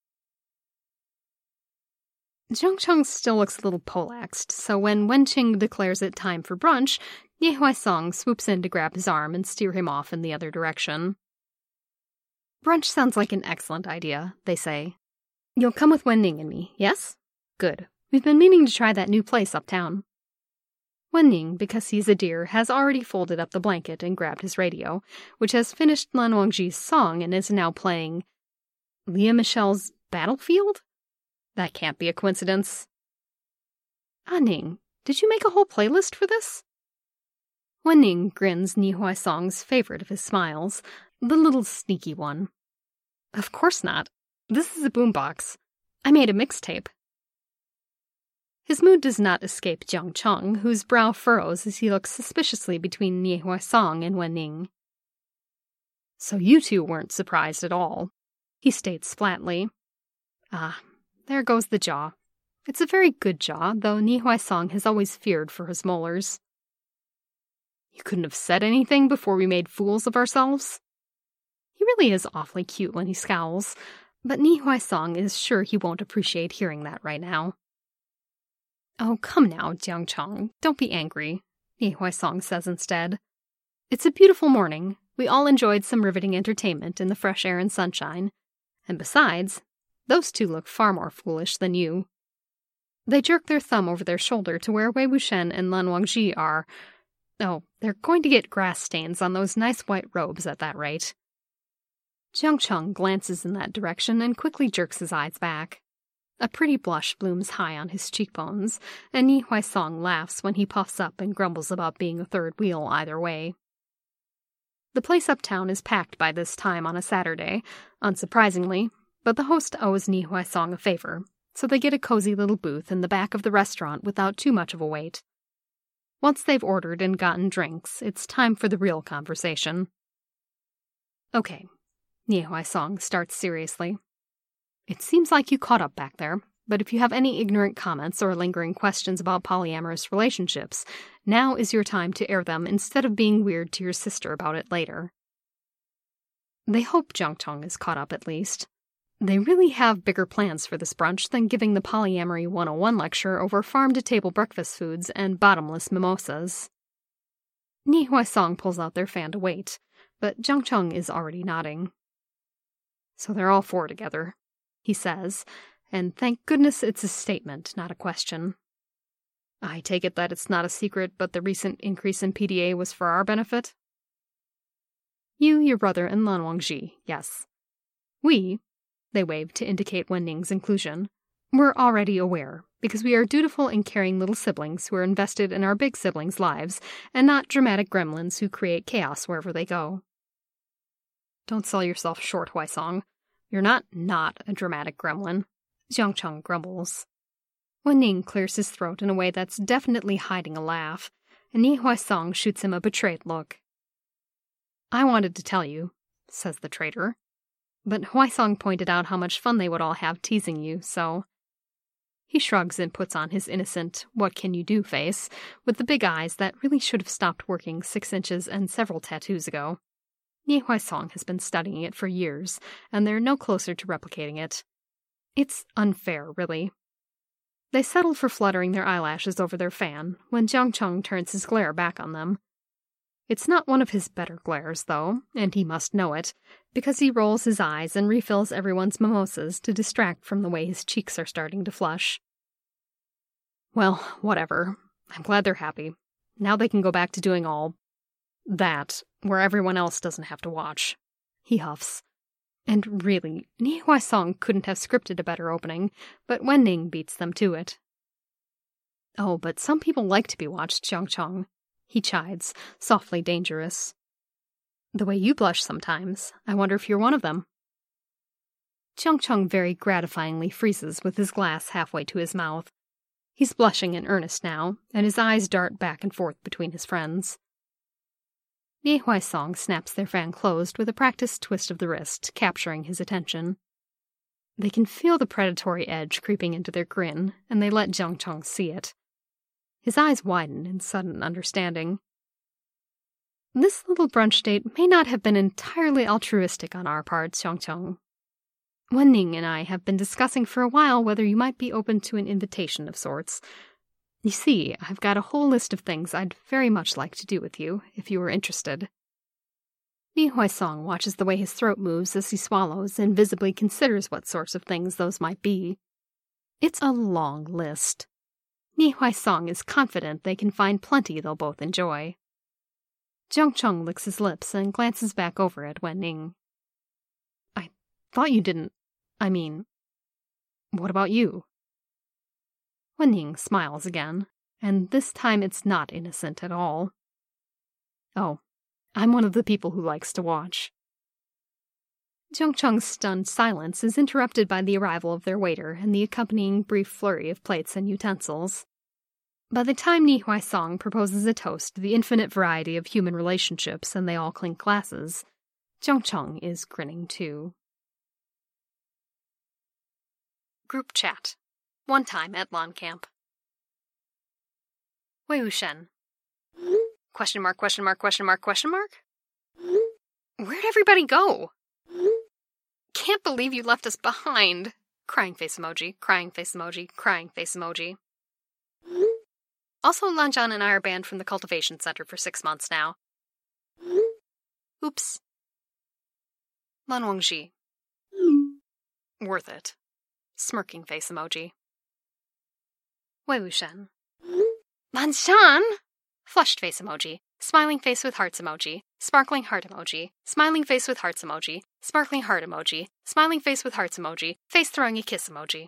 Jiang Cheng still looks a little poleaxed, so when Wenqing declares it time for brunch, Ye Huaisong swoops in to grab his arm and steer him off in the other direction. Brunch sounds like an excellent idea, they say. You'll come with Wenning and me, yes? Good. We've been meaning to try that new place uptown. Wenning, because he's a dear, has already folded up the blanket and grabbed his radio, which has finished Lan Wangji's song and is now playing Leah Michelle's Battlefield? That can't be a coincidence. Ning, did you make a whole playlist for this? Wenning grins Ni Huaisong's favorite of his smiles, the little sneaky one. Of course not. This is a boombox. I made a mixtape. His mood does not escape Jiang Cheng, whose brow furrows as he looks suspiciously between Nie Huaisong and Wenning. So you two weren't surprised at all, he states flatly. Ah, there goes the jaw. It's a very good jaw, though Nie Huaisong has always feared for his molars. You couldn't have said anything before we made fools of ourselves? He really is awfully cute when he scowls, but Nie Huaisong is sure he won't appreciate hearing that right now. Oh, come now, Jiang Cheng, don't be angry, Nie Huaisong says instead. It's a beautiful morning. We all enjoyed some riveting entertainment in the fresh air and sunshine. And besides, those two look far more foolish than you. They jerk their thumb over their shoulder to where Wei Wuxian and Lan Wangji are. Oh, they're going to get grass stains on those nice white robes at that rate. Jiang Cheng glances in that direction and quickly jerks his eyes back. A pretty blush blooms high on his cheekbones, and Nie Huaisong laughs when he puffs up and grumbles about being a third wheel either way. The place uptown is packed by this time on a Saturday, unsurprisingly, but the host owes Nie Huaisong a favor, so they get a cozy little booth in the back of the restaurant without too much of a wait. Once they've ordered and gotten drinks, it's time for the real conversation. Okay, Nie Huaisong starts seriously. It seems like you caught up back there, but if you have any ignorant comments or lingering questions about polyamorous relationships, now is your time to air them instead of being weird to your sister about it later. They hope Jiang Cheng is caught up at least. They really have bigger plans for this brunch than giving the Polyamory 101 lecture over farm-to-table breakfast foods and bottomless mimosas. Nie Huaisong pulls out their fan to wait, but Jiang Cheng is already nodding. So they're all four together, he says, and thank goodness it's a statement, not a question. I take it that it's not a secret, but the recent increase in PDA was for our benefit? You, your brother, and Lan Wangji, yes. We, they waved to indicate Wenning's inclusion, we're already aware, because we are dutiful and caring little siblings who are invested in our big siblings' lives, and not dramatic gremlins who create chaos wherever they go. Don't sell yourself short, Huaisong. You're not a dramatic gremlin, Jiang Cheng grumbles. Wen Ning clears his throat in a way that's definitely hiding a laugh, and Ni Huaisong shoots him a betrayed look. I wanted to tell you, says the traitor, but Huaisong pointed out how much fun they would all have teasing you, so... He shrugs and puts on his innocent, what-can-you-do face, with the big eyes that really should have stopped working 6 inches and several tattoos ago. Ni Huaisong has been studying it for years, and they're no closer to replicating it. It's unfair, really. They settle for fluttering their eyelashes over their fan when Jiang Cheng turns his glare back on them. It's not one of his better glares, though, and he must know it, because he rolls his eyes and refills everyone's mimosas to distract from the way his cheeks are starting to flush. Well, whatever. I'm glad they're happy. Now they can go back to doing all that, where everyone else doesn't have to watch. He huffs. And really, Ni Huaisong couldn't have scripted a better opening, but Wen Ning beats them to it. Oh, but some people like to be watched, Jiang Cheng. He chides, softly dangerous. The way you blush sometimes, I wonder if you're one of them. Jiang Cheng very gratifyingly freezes with his glass halfway to his mouth. He's blushing in earnest now, and his eyes dart back and forth between his friends. Ni Huaisong snaps their fan closed with a practiced twist of the wrist, capturing his attention. They can feel the predatory edge creeping into their grin, and they let Jiang Cheng see it. His eyes widen in sudden understanding. This little brunch date may not have been entirely altruistic on our part, Jiang Cheng. Wen Ning and I have been discussing for a while whether you might be open to an invitation of sorts. You see, I've got a whole list of things I'd very much like to do with you, if you were interested. Ni Huaisong watches the way his throat moves as he swallows and visibly considers what sorts of things those might be. It's a long list. Ni Huaisong is confident they can find plenty they'll both enjoy. Jiang Cheng licks his lips and glances back over at Wen Ning. I thought you didn't... what about you? Wen Ning smiles again, and this time it's not innocent at all. Oh, I'm one of the people who likes to watch. Jiang Cheng's stunned silence is interrupted by the arrival of their waiter and the accompanying brief flurry of plates and utensils. By the time Ni Huaisong proposes a toast to the infinite variety of human relationships and they all clink glasses, Jiang Cheng is grinning too. Group chat. One time at lawn camp. Wei Wuxian. Question mark, question mark, question mark, question mark? Where'd everybody go? Can't believe you left us behind. Crying face emoji, crying face emoji, crying face emoji. Also, Lanjian and I are banned from the Cultivation Center for 6 months now. Oops. Lan Wangji. Worth it. Smirking face emoji. Wei Wuxian. Lanjian! Flushed face emoji. Smiling face with hearts emoji. Sparkling heart emoji. Smiling face with hearts emoji. Sparkling heart emoji. Smiling face with hearts emoji. Face throwing a kiss emoji.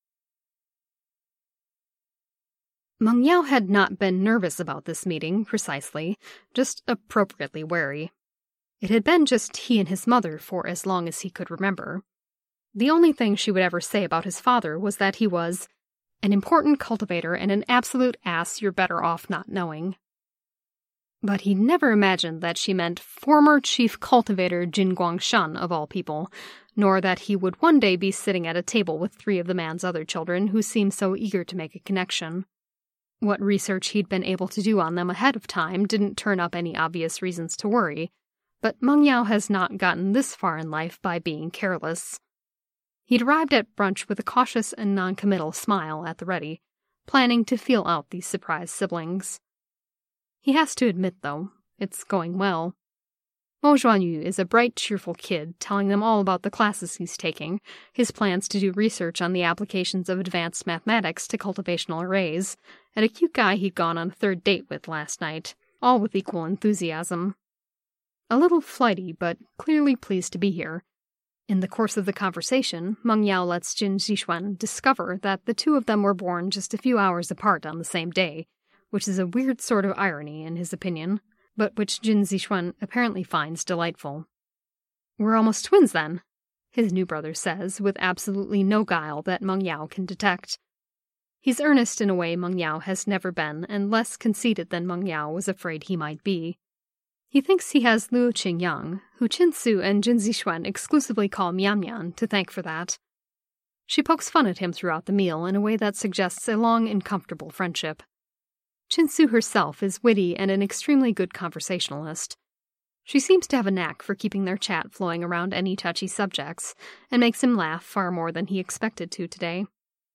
Meng Yao had not been nervous about this meeting, precisely, just appropriately wary. It had been just he and his mother for as long as he could remember. The only thing she would ever say about his father was that he was an important cultivator and an absolute ass you're better off not knowing. But he'd never imagined that she meant former chief cultivator Jin Guangshan of all people, nor that he would one day be sitting at a table with 3 of the man's other children who seemed so eager to make a connection. What research he'd been able to do on them ahead of time didn't turn up any obvious reasons to worry, but Meng Yao has not gotten this far in life by being careless. He'd arrived at brunch with a cautious and non-committal smile at the ready, planning to feel out these surprise siblings. He has to admit, though, it's going well. Mo Zhuanyu is a bright, cheerful kid, telling them all about the classes he's taking, his plans to do research on the applications of advanced mathematics to cultivational arrays, and a cute guy he'd gone on a 3rd date with last night, all with equal enthusiasm. A little flighty, but clearly pleased to be here. In the course of the conversation, Meng Yao lets Jin Zixuan discover that the 2 of them were born just a few hours apart on the same day, which is a weird sort of irony in his opinion, but which Jin Zixuan apparently finds delightful. "We're almost twins, then," his new brother says, with absolutely no guile that Meng Yao can detect. He's earnest in a way Meng Yao has never been, and less conceited than Meng Yao was afraid he might be. He thinks he has Luo Qingyang, who Qinsu and Jin Zixuan exclusively call Mian Mian, to thank for that. She pokes fun at him throughout the meal in a way that suggests a long and comfortable friendship. Qinsu herself is witty and an extremely good conversationalist. She seems to have a knack for keeping their chat flowing around any touchy subjects, and makes him laugh far more than he expected to today.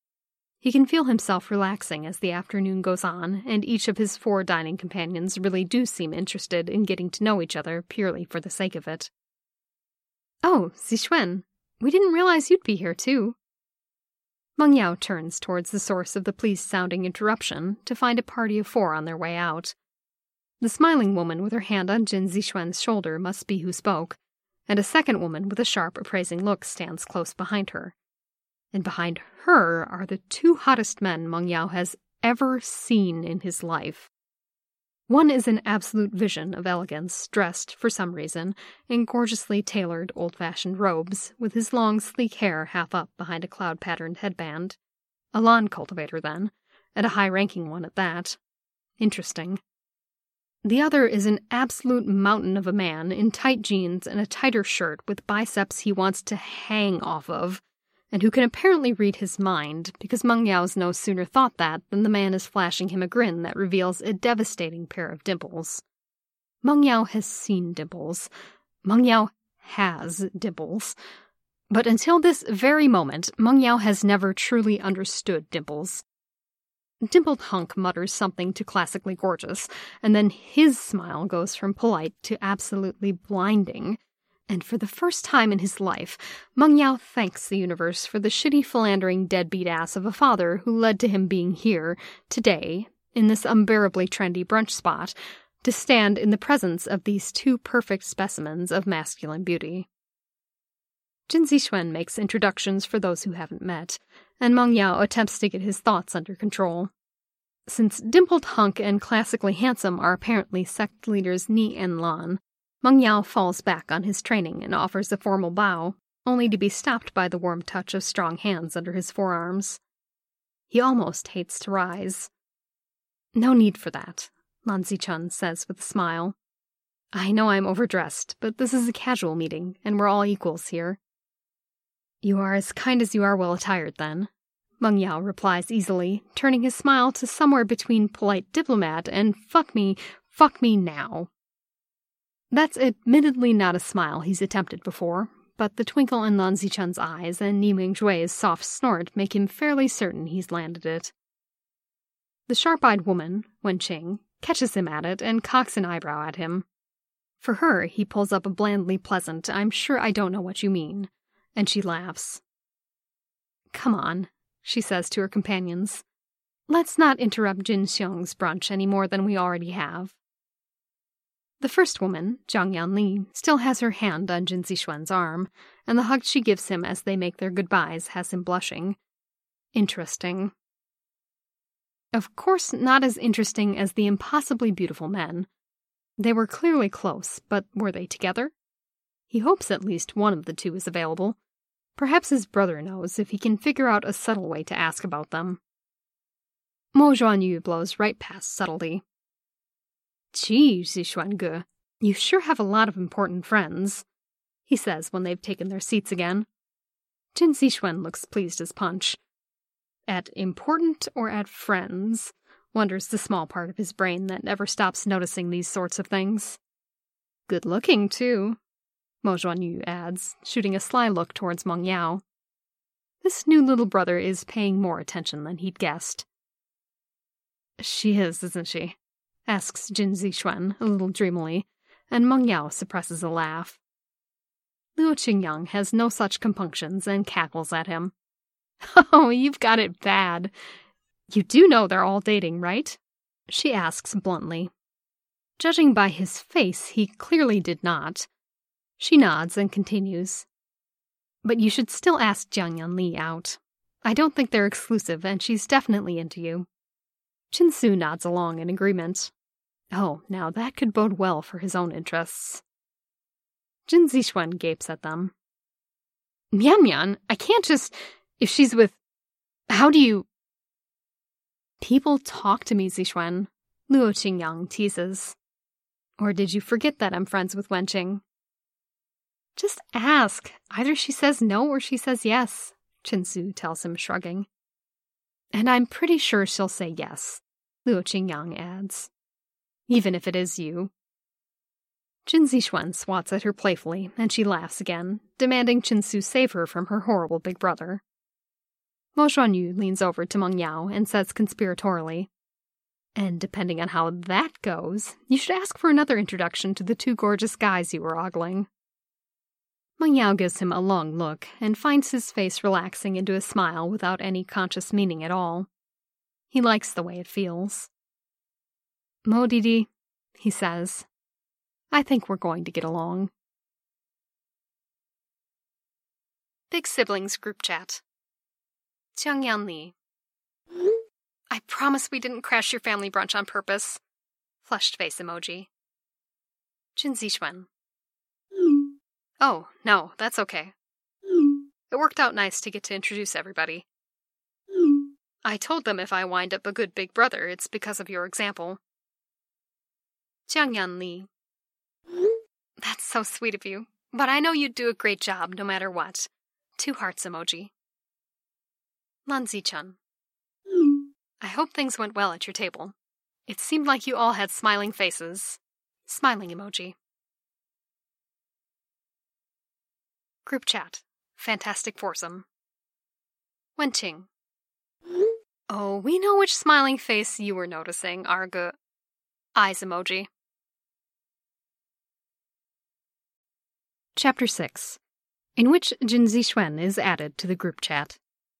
He can feel himself relaxing as the afternoon goes on, and each of his 4 dining companions really do seem interested in getting to know each other purely for the sake of it. "Oh, Zixuan, we didn't realize you'd be here, too." Meng Yao turns towards the source of the pleased-sounding interruption to find a party of 4 on their way out. The smiling woman with her hand on Jin Zixuan's shoulder must be who spoke, and a second woman with a sharp, appraising look stands close behind her. And behind her are the 2 hottest men Meng Yao has ever seen in his life. One is an absolute vision of elegance, dressed, for some reason, in gorgeously tailored old-fashioned robes, with his long, sleek hair half up behind a cloud-patterned headband. A lawn cultivator, then, and a high-ranking one at that. Interesting. The other is an absolute mountain of a man in tight jeans and a tighter shirt with biceps he wants to hang off of, and who can apparently read his mind, because Meng Yao's no sooner thought that than the man is flashing him a grin that reveals a devastating pair of dimples. Meng Yao has seen dimples. Meng Yao has dimples. But until this very moment, Meng Yao has never truly understood dimples. Dimpled hunk mutters something to classically gorgeous, and then his smile goes from polite to absolutely blinding. And for the first time in his life, Meng Yao thanks the universe for the shitty, philandering, deadbeat ass of a father who led to him being here, today, in this unbearably trendy brunch spot, to stand in the presence of these 2 perfect specimens of masculine beauty. Jin Zixuan makes introductions for those who haven't met, and Meng Yao attempts to get his thoughts under control. Since dimpled hunk and classically handsome are apparently sect leaders Ni and Lan, Meng Yao falls back on his training and offers a formal bow, only to be stopped by the warm touch of strong hands under his forearms. He almost hates to rise. "No need for that," Lan Zichun says with a smile. "I know I'm overdressed, but this is a casual meeting, and we're all equals here." "You are as kind as you are well attired, then," Meng Yao replies easily, turning his smile to somewhere between polite diplomat and fuck me now. That's admittedly not a smile he's attempted before, but the twinkle in Lan Zichun's eyes and Ni Mingjue's soft snort make him fairly certain he's landed it. The sharp-eyed woman, Wen Qing, catches him at it and cocks an eyebrow at him. For her, he pulls up a blandly pleasant, "I'm sure I don't know what you mean," and she laughs. "Come on," she says to her companions. "Let's not interrupt Jin Xiong's brunch any more than we already have." The first woman, Zhang Yanli, still has her hand on Jin Zixuan's arm, and the hug she gives him as they make their goodbyes has him blushing. Interesting. Of course, not as interesting as the impossibly beautiful men. They were clearly close, but were they together? He hopes at least one of the 2 is available. Perhaps his brother knows, if he can figure out a subtle way to ask about them. Mo Zhuanyu blows right past subtlety. "Gee, Zixuan Ge, you sure have a lot of important friends," he says when they've taken their seats again. Jin Zixuan looks pleased as punch. At important or at friends, wonders the small part of his brain that never stops noticing these sorts of things. "Good looking, too," Mo Zhuanyu adds, shooting a sly look towards Meng Yao. This new little brother is paying more attention than he'd guessed. "She is, isn't she?" asks Jin Zixuan a little dreamily, and Meng Yao suppresses a laugh. Luo Qingyang has no such compunctions and cackles at him. "Oh, you've got it bad. You do know they're all dating, right?" she asks bluntly. Judging by his face, he clearly did not. She nods and continues. "But you should still ask Jiang Yanli out. I don't think they're exclusive, and she's definitely into you." Qinsu nods along in agreement. Oh, now that could bode well for his own interests. Jin Zixuan gapes at them. "Mian Mian, I can't just... If she's with... How do you... People talk to me, Zixuan, Luo Qingyang teases. Or did you forget that I'm friends with Wenqing? Just ask. Either she says no or she says yes, Chinsu tells him, shrugging. And I'm pretty sure she'll say yes, Luo Qingyang adds. Even if it is you. Jin Zixuan swats at her playfully, and she laughs again, demanding Chinsu save her from her horrible big brother. Mo Xuanyu leans over to Meng Yao and says conspiratorially, and depending on how that goes, you should ask for another introduction to the two gorgeous guys you were ogling. Meng Yao gives him a long look and finds his face relaxing into a smile without any conscious meaning at all. He likes the way it feels. Mo Didi, he says, I think we're going to get along. Big Siblings Group Chat. Jiangyan Li. I promise we didn't crash your family brunch on purpose. Flushed face emoji. Jin Zixuan. Oh, no, that's okay. It worked out nice to get to introduce everybody. I told them if I wind up a good big brother, it's because of your example. Jiangyan Li. That's so sweet of you, but I know you'd do a great job no matter what. 2 hearts emoji. Lan Zichun. I hope things went well at your table. It seemed like you all had smiling faces. Smiling emoji. Group chat. Fantastic foursome. Wenqing. Oh, we know which smiling face you were noticing, Arga. Eyes emoji. Chapter 6, in which Jin Zixuan is added to the group chat.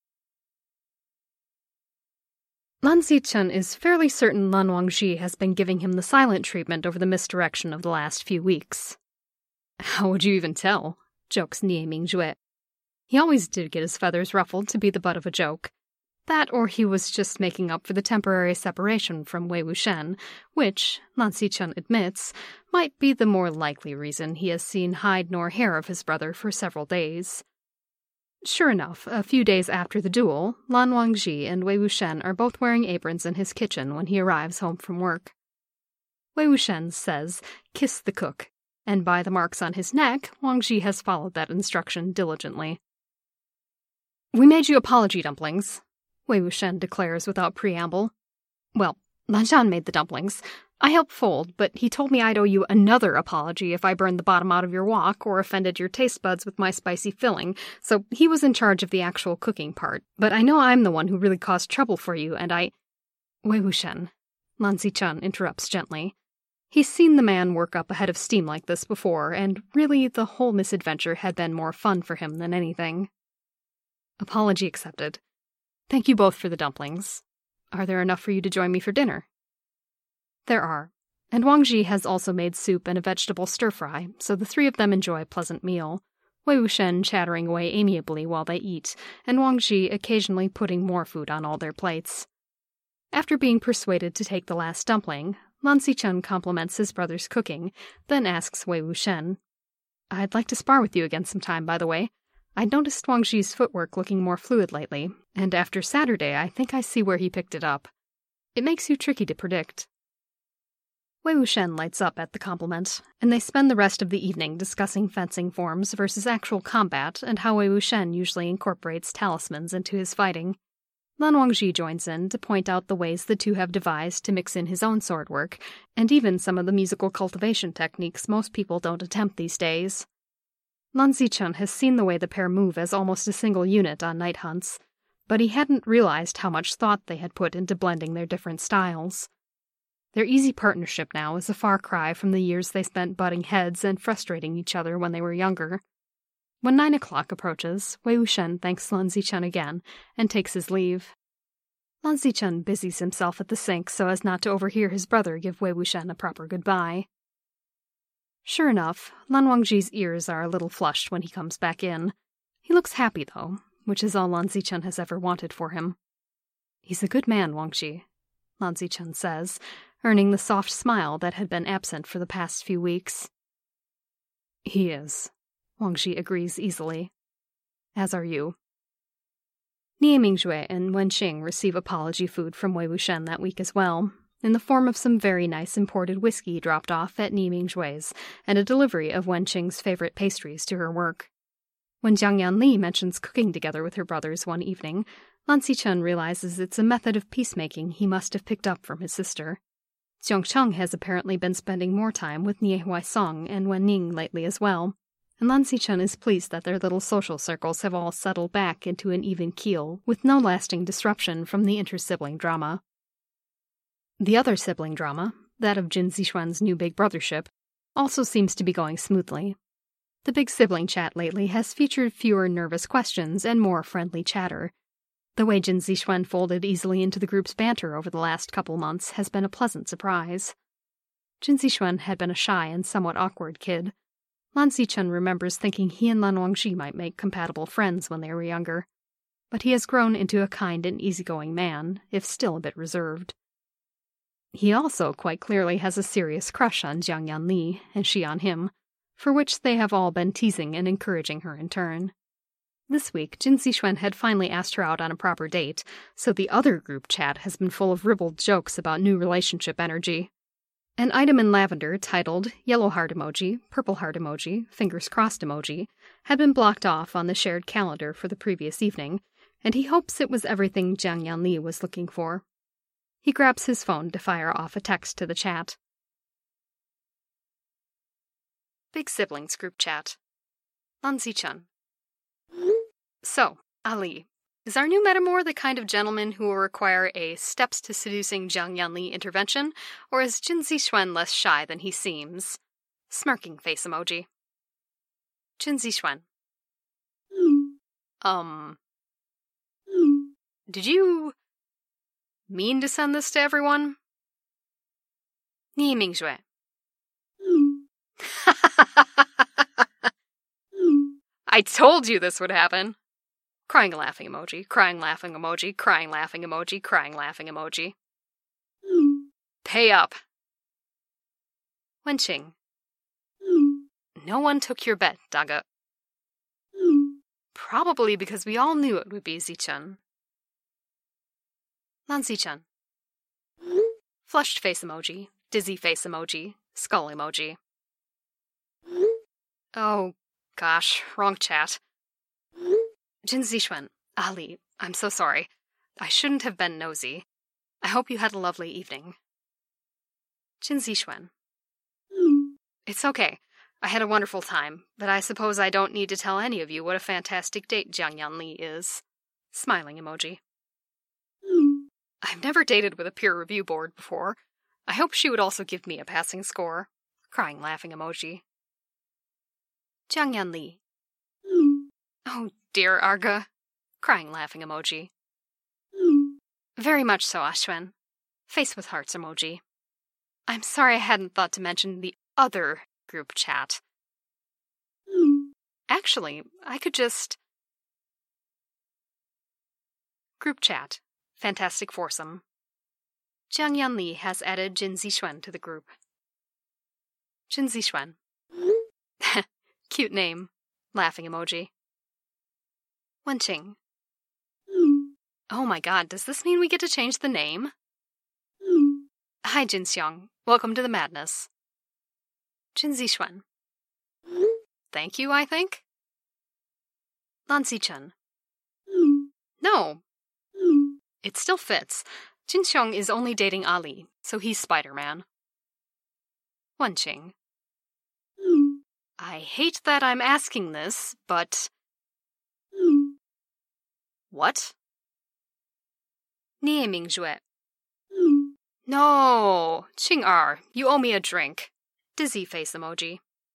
Lan Zichun is fairly certain Lan Wangji has been giving him the silent treatment over the misdirection of the last few weeks. How would you even tell? Jokes Nie Mingjue. He always did get his feathers ruffled to be the butt of a joke. That or he was just making up for the temporary separation from Wei Wuxian, which, Lan Zichun admits, might be the more likely reason he has seen hide nor hair of his brother for several days. Sure enough, a few days after the duel, Lan Wangji and Wei Wuxian are both wearing aprons in his kitchen when he arrives home from work. Wei Wuxian says, "Kiss the cook," and by the marks on his neck, Wangji has followed that instruction diligently. "We made you apology dumplings," Wei Wuxian declares without preamble. "Well, Lan made the dumplings. I helped fold, but he told me I'd owe you another apology if I burned the bottom out of your wok or offended your taste buds with my spicy filling, so he was in charge of the actual cooking part. But I know I'm the one who really caused trouble for you, and I—" "Wei Wuxian," Lan Zichun interrupts gently. He's seen the man work up a head of steam like this before, and really the whole misadventure had been more fun for him than anything. "Apology accepted. Thank you both for the dumplings. Are there enough for you to join me for dinner?" There are, and Wangji has also made soup and a vegetable stir-fry, so the 3 of them enjoy a pleasant meal, Wei Wuxian chattering away amiably while they eat, and Wangji occasionally putting more food on all their plates. After being persuaded to take the last dumpling, Lan Zichun compliments his brother's cooking, then asks Wei Wuxian, "I'd like to spar with you again sometime, by the way. I'd noticed Wangji's footwork looking more fluid lately, and after Saturday I think I see where he picked it up. It makes you tricky to predict." Wei Wuxian lights up at the compliment, and they spend the rest of the evening discussing fencing forms versus actual combat and how Wei Wuxian usually incorporates talismans into his fighting. Lan Wangji joins in to point out the ways the two have devised to mix in his own sword work, and even some of the musical cultivation techniques most people don't attempt these days. Lan Zichun has seen the way the pair move as almost a single unit on night hunts, but he hadn't realized how much thought they had put into blending their different styles. Their easy partnership now is a far cry from the years they spent butting heads and frustrating each other when they were younger. When 9 o'clock approaches, Wei Wuxian thanks Lan Zichun again and takes his leave. Lan Zichun busies himself at the sink so as not to overhear his brother give Wei Wuxian a proper goodbye. Sure enough, Lan Wangji's ears are a little flushed when he comes back in. He looks happy, though, which is all Lan Zichun has ever wanted for him. "He's a good man, Wangji," Lan Zichun says, earning the soft smile that had been absent for the past few weeks. "He is," Wangji agrees easily. "As are you." Nie Mingjue and Wenqing receive apology food from Wei Wuxian that week as well, in the form of some very nice imported whiskey dropped off at Nie Mingjue's and a delivery of Wenqing's favorite pastries to her work. When Jiang Yanli mentions cooking together with her brothers one evening, Lan Xichen realizes it's a method of peacemaking he must have picked up from his sister. Jiangcheng has apparently been spending more time with Nie Huaisong and Wen Ning lately as well, and Lan Xichen is pleased that their little social circles have all settled back into an even keel with no lasting disruption from the inter-sibling drama. The other sibling drama, that of Jin Zixuan's new big brothership, also seems to be going smoothly. The big sibling chat lately has featured fewer nervous questions and more friendly chatter. The way Jin Zixuan folded easily into the group's banter over the last couple months has been a pleasant surprise. Jin Zixuan had been a shy and somewhat awkward kid. Lan Xichen remembers thinking he and Lan Wangji might make compatible friends when they were younger, but he has grown into a kind and easygoing man, if still a bit reserved. He also quite clearly has a serious crush on Jiang Yanli, and she on him, for which they have all been teasing and encouraging her in turn. This week, Jin Zixuan had finally asked her out on a proper date, so the other group chat has been full of ribald jokes about new relationship energy. An item in lavender titled Yellow Heart Emoji, Purple Heart Emoji, Fingers Crossed Emoji had been blocked off on the shared calendar for the previous evening, and he hopes it was everything Jiang Yanli was looking for. He grabs his phone to fire off a text to the chat. Big Siblings Group Chat. Lan Xichen. So, Ali, is our new Metamor the kind of gentleman who will require a steps to seducing Jiang Yanli intervention, or is Jin Zixuan less shy than he seems? Smirking face emoji. Jin Zixuan. Did you mean to send this to everyone? Nie Mingjue. I told you this would happen. Crying laughing emoji, crying laughing emoji, crying laughing emoji, crying laughing emoji. Pay up. Wenqing. No one took your bet, Daga. Probably because we all knew it would be Zichen. Lan Xichen. Flushed face emoji, dizzy face emoji, skull emoji. Oh, gosh, wrong chat. Jin Zixuan, Ali, I'm so sorry. I shouldn't have been nosy. I hope you had a lovely evening. Jin Zixuan. It's okay. I had a wonderful time, but I suppose I don't need to tell any of you what a fantastic date Jiang Yanli is. Smiling emoji. I've never dated with a peer review board before. I hope she would also give me a passing score. Crying laughing emoji. Jiang Yanli. Oh dear, Arga. Crying laughing emoji. Very much so, Ashwen. Face with hearts emoji. I'm sorry I hadn't thought to mention the other group chat. Actually, I could just... Group chat. Fantastic foursome. Jiang Yanli has added Jin Zixuan to the group. Jin Zixuan. Cute name. Laughing emoji. Wenqing. Oh my god, does this mean we get to change the name? Hi, Jin Xiang. Welcome to the madness. Jin Zixuan. Thank you, I think? Lan Xichen. No. It still fits. Jin Xiang is only dating Ali, so he's Spider-Man. Wenqing. I hate that I'm asking this, but... What? Nie Mingjue. No! Qing-er, you owe me a drink. Dizzy face emoji.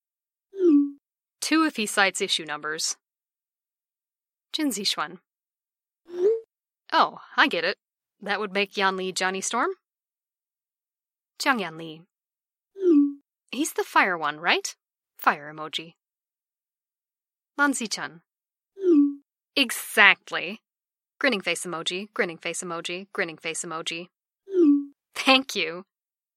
2 if he cites issue numbers. Jin Zixuan. Oh, I get it. That would make Yanli Johnny Storm? Jiang Yanli. He's the fire one, right? Fire emoji. Lan Xichen. Exactly. Grinning face emoji, grinning face emoji, grinning face emoji. Thank you.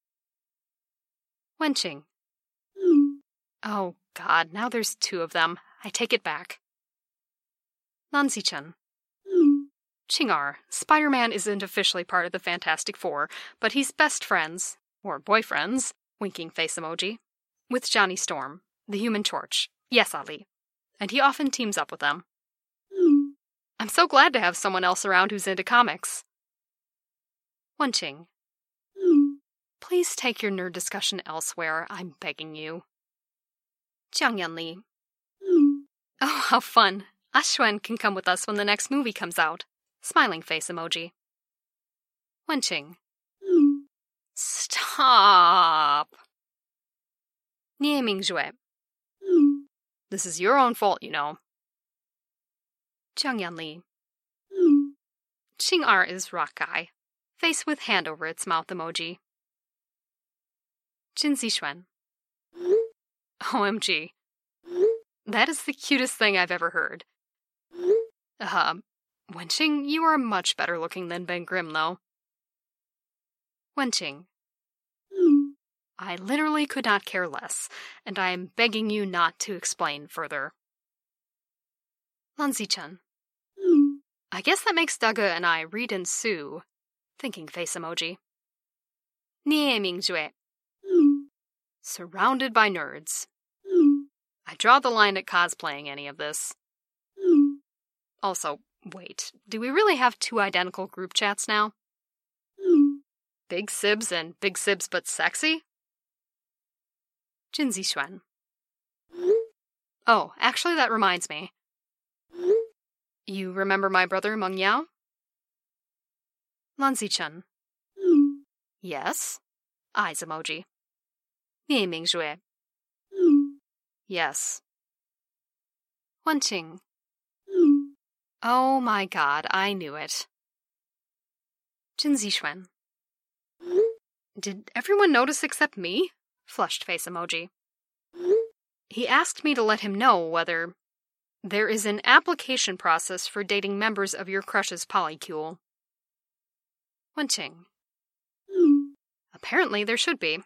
Wenqing. Oh, God, now there's 2 of them. I take it back. Lan Xichen. Qing'er, Spider-Man isn't officially part of the Fantastic Four, but he's best friends, or boyfriends, winking face emoji, with Johnny Storm, the Human Torch. Yes, Ali. And he often teams up with them. I'm so glad to have someone else around who's into comics. Wenqing. Please take your nerd discussion elsewhere, I'm begging you. Jiang Yanli. Oh, how fun. Ashwen can come with us when the next movie comes out. Smiling face emoji. Wenqing. Stop. Nie Mingjue. This is your own fault, you know. Jiang Yanli. Qing'er is rock guy. Face with hand over its mouth emoji. Jin Zixuan. OMG. That is the cutest thing I've ever heard. Wenqing, you are much better looking than Ben Grimm, though. Wenqing. I literally could not care less, and I am begging you not to explain further. Lan Zichen. I guess that makes Daga and I read and sue. Thinking face emoji. Nie Mingjue. Surrounded by nerds. I draw the line at cosplaying any of this. Also, wait, do we really have two identical group chats now? Big Sibs and Big Sibs but sexy? Jin Zixuan. Oh, actually that reminds me. You remember my brother Meng Yao? Lan Zichen. Yes. Eyes emoji. Nie Mingjue. Yes. Wenqing. Oh my god, I knew it. Jin Zixuan. Did everyone notice except me? Flushed face emoji. He asked me to let him know whether there is an application process for dating members of your crush's polycule. Wenqing. Apparently there should be.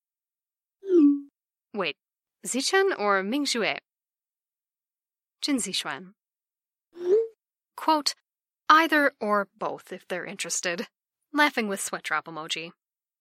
Wait, Zichen or Mingjue? Jin Zixuan. Quote, either or both if they're interested. Laughing with sweat drop emoji.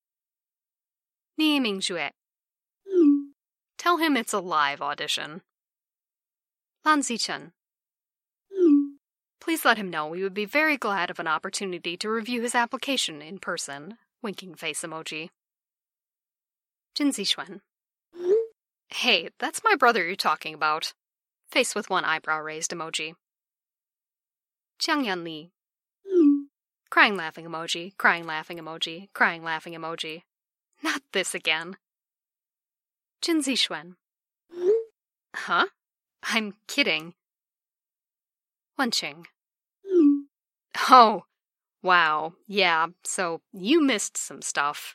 Nie Mingjue. Tell him it's a live audition. Lan Zichen. Please let him know we would be very glad of an opportunity to review his application in person. Winking face emoji. Jin Zixuan. Hey, that's my brother you're talking about. Face with one eyebrow raised emoji. Jiang Yanli. Crying laughing emoji, crying laughing emoji, crying laughing emoji. Not this again. Jin Zixuan. Huh? I'm kidding. Wenqing. Oh, wow, yeah, so you missed some stuff.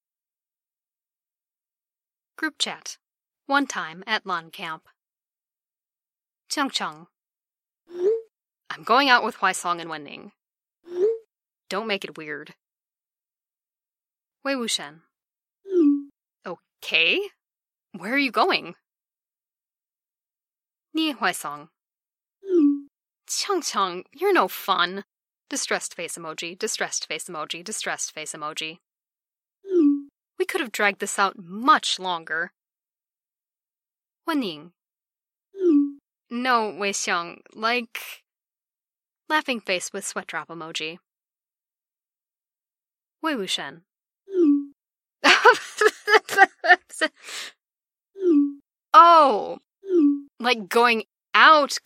Group chat. One time at Lan Camp. Jiangcheng. I'm going out with Huaisong and Wenning. Don't make it weird. Wei Wuxian. Okay. Where are you going? Nie Huaisong. Jiangcheng, you're no fun. Distressed face emoji, distressed face emoji, distressed face emoji. We could have dragged this out much longer. Wenning. No, Wei Xiang, like... Laughing face with sweat drop emoji. Wei Wuxian. Oh, like going out.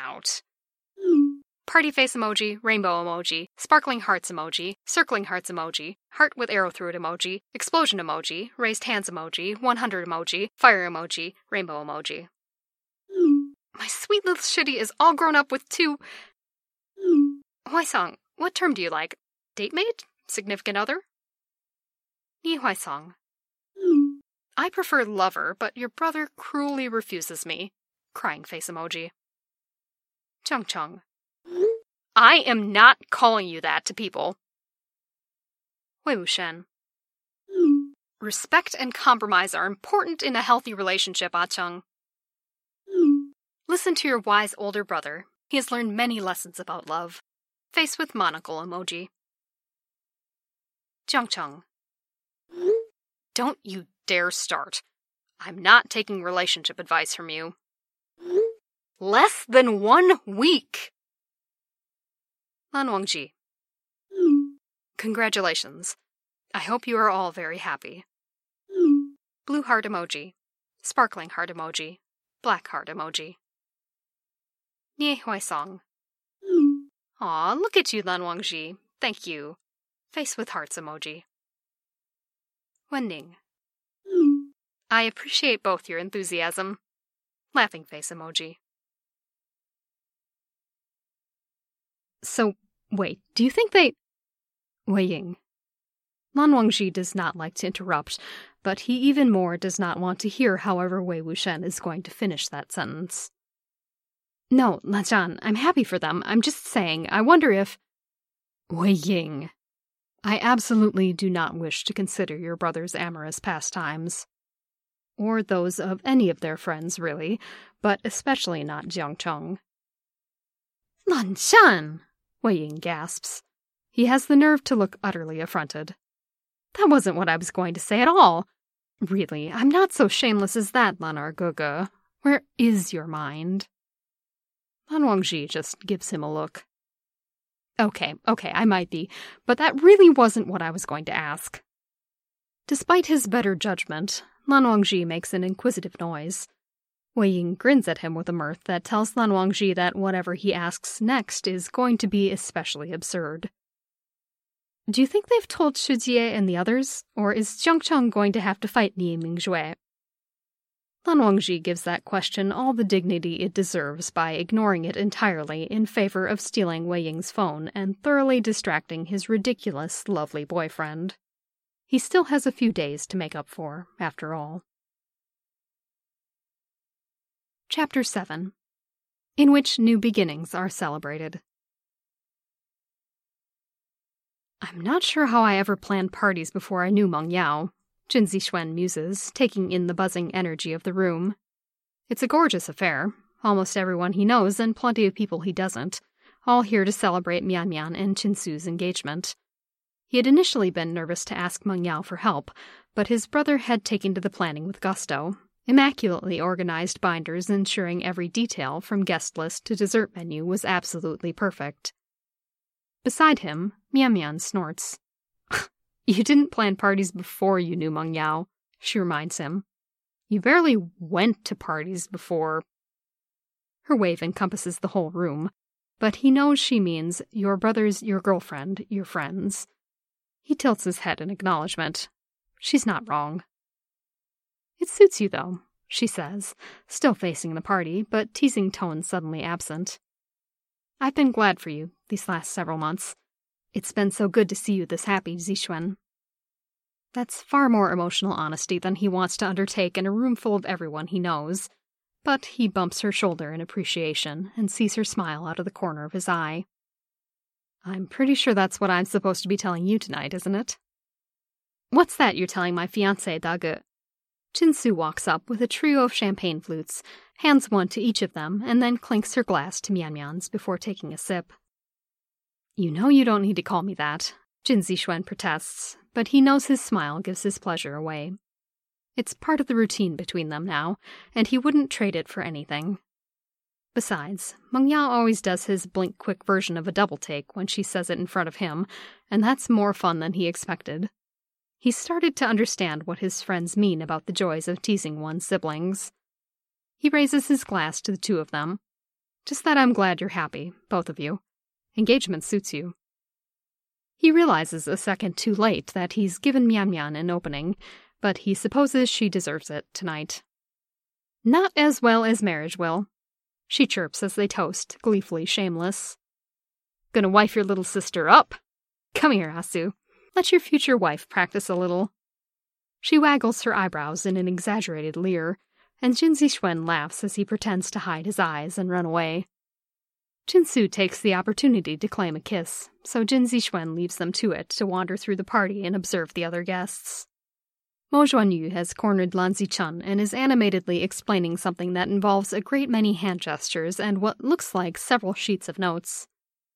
Party face emoji, rainbow emoji, sparkling hearts emoji, circling hearts emoji, heart with arrow through it emoji, explosion emoji, raised hands emoji, 100 emoji, fire emoji, rainbow emoji. My sweet little shitty is all grown up with two... Huaisong, what term do you like? Date mate? Significant other? Nie Huaisong. I prefer lover, but your brother cruelly refuses me. Crying face emoji. Jiangcheng. I am not calling you that to people. Wei Wuxian. Respect and compromise are important in a healthy relationship, Ah Cheng. Listen to your wise older brother. He has learned many lessons about love. Face with monocle emoji. Jiangcheng. Don't you dare start. I'm not taking relationship advice from you. Less than 1 week! Lan Wangji. Congratulations. I hope you are all very happy. Blue heart emoji. Sparkling heart emoji. Black heart emoji. Nie Huaisong. Aw, look at you, Lan Wangji. Thank you. Face with hearts emoji. Wenning. I appreciate both your enthusiasm. Laughing face emoji. So, wait, do you think they... Wei Ying. Lan Wangji does not like to interrupt, but he even more does not want to hear however Wei Wuxian is going to finish that sentence. No, Lan Zhan, I'm happy for them. I'm just saying, I wonder if... Wei Ying. I absolutely do not wish to consider your brother's amorous pastimes. Or those of any of their friends, really, but especially not Jiangcheng. Lan Zhan! Wei Ying gasps. He has the nerve to look utterly affronted. That wasn't what I was going to say at all. Really, I'm not so shameless as that, Lanar Gege. Where is your mind? Lan Wangji just gives him a look. Okay, I might be, but that really wasn't what I was going to ask. Despite his better judgment, Lan Wangji makes an inquisitive noise. Wei Ying grins at him with a mirth that tells Lan Wangji that whatever he asks next is going to be especially absurd. Do you think they've told Shi Jie and the others, or is Jiangcheng going to have to fight Nie Mingjue? Lan Wangji gives that question all the dignity it deserves by ignoring it entirely in favor of stealing Wei Ying's phone and thoroughly distracting his ridiculous, lovely boyfriend. He still has a few days to make up for, after all. Chapter 7, in which new beginnings are celebrated. I'm not sure how I ever planned parties before I knew Meng Yao, Jin Zixuan muses, taking in the buzzing energy of the room. It's a gorgeous affair, almost everyone he knows and plenty of people he doesn't, all here to celebrate Mian Mian and Qinsu's engagement. He had initially been nervous to ask Meng Yao for help, but his brother had taken to the planning with gusto, immaculately organized binders ensuring every detail from guest list to dessert menu was absolutely perfect. Beside him, Mian Mian snorts. You didn't plan parties before you knew Meng Yao, she reminds him. You barely went to parties before. Her wave encompasses the whole room, but he knows she means your brothers, your girlfriend, your friends. He tilts his head in acknowledgement. She's not wrong. It suits you, though, she says, still facing the party, but teasing tone suddenly absent. I've been glad for you these last several months. It's been so good to see you this happy, Zixuan. That's far more emotional honesty than he wants to undertake in a room full of everyone he knows, but he bumps her shoulder in appreciation and sees her smile out of the corner of his eye. I'm pretty sure that's what I'm supposed to be telling you tonight, isn't it? What's that you're telling my fiancé, Dagu? Qinsu walks up with a trio of champagne flutes, hands one to each of them, and then clinks her glass to Mian Mian's before taking a sip. You know you don't need to call me that, Jin Zixuan protests, but he knows his smile gives his pleasure away. It's part of the routine between them now, and he wouldn't trade it for anything. Besides, Meng Yao always does his blink-quick version of a double-take when she says it in front of him, and that's more fun than he expected. He's started to understand what his friends mean about the joys of teasing one's siblings. He raises his glass to the two of them. Just that I'm glad you're happy, both of you. Engagement suits you. He realizes a second too late that he's given Mian Mian an opening, but he supposes she deserves it tonight. Not as well as marriage will, she chirps as they toast, gleefully shameless. Gonna wife your little sister up? Come here, Asu. Let your future wife practice a little. She waggles her eyebrows in an exaggerated leer, and Jin Zixuan laughs as he pretends to hide his eyes and run away. Qinsu takes the opportunity to claim a kiss, so Jin Zixuan leaves them to it to wander through the party and observe the other guests. Mo Zhuanyu has cornered Lan Zichun and is animatedly explaining something that involves a great many hand gestures and what looks like several sheets of notes.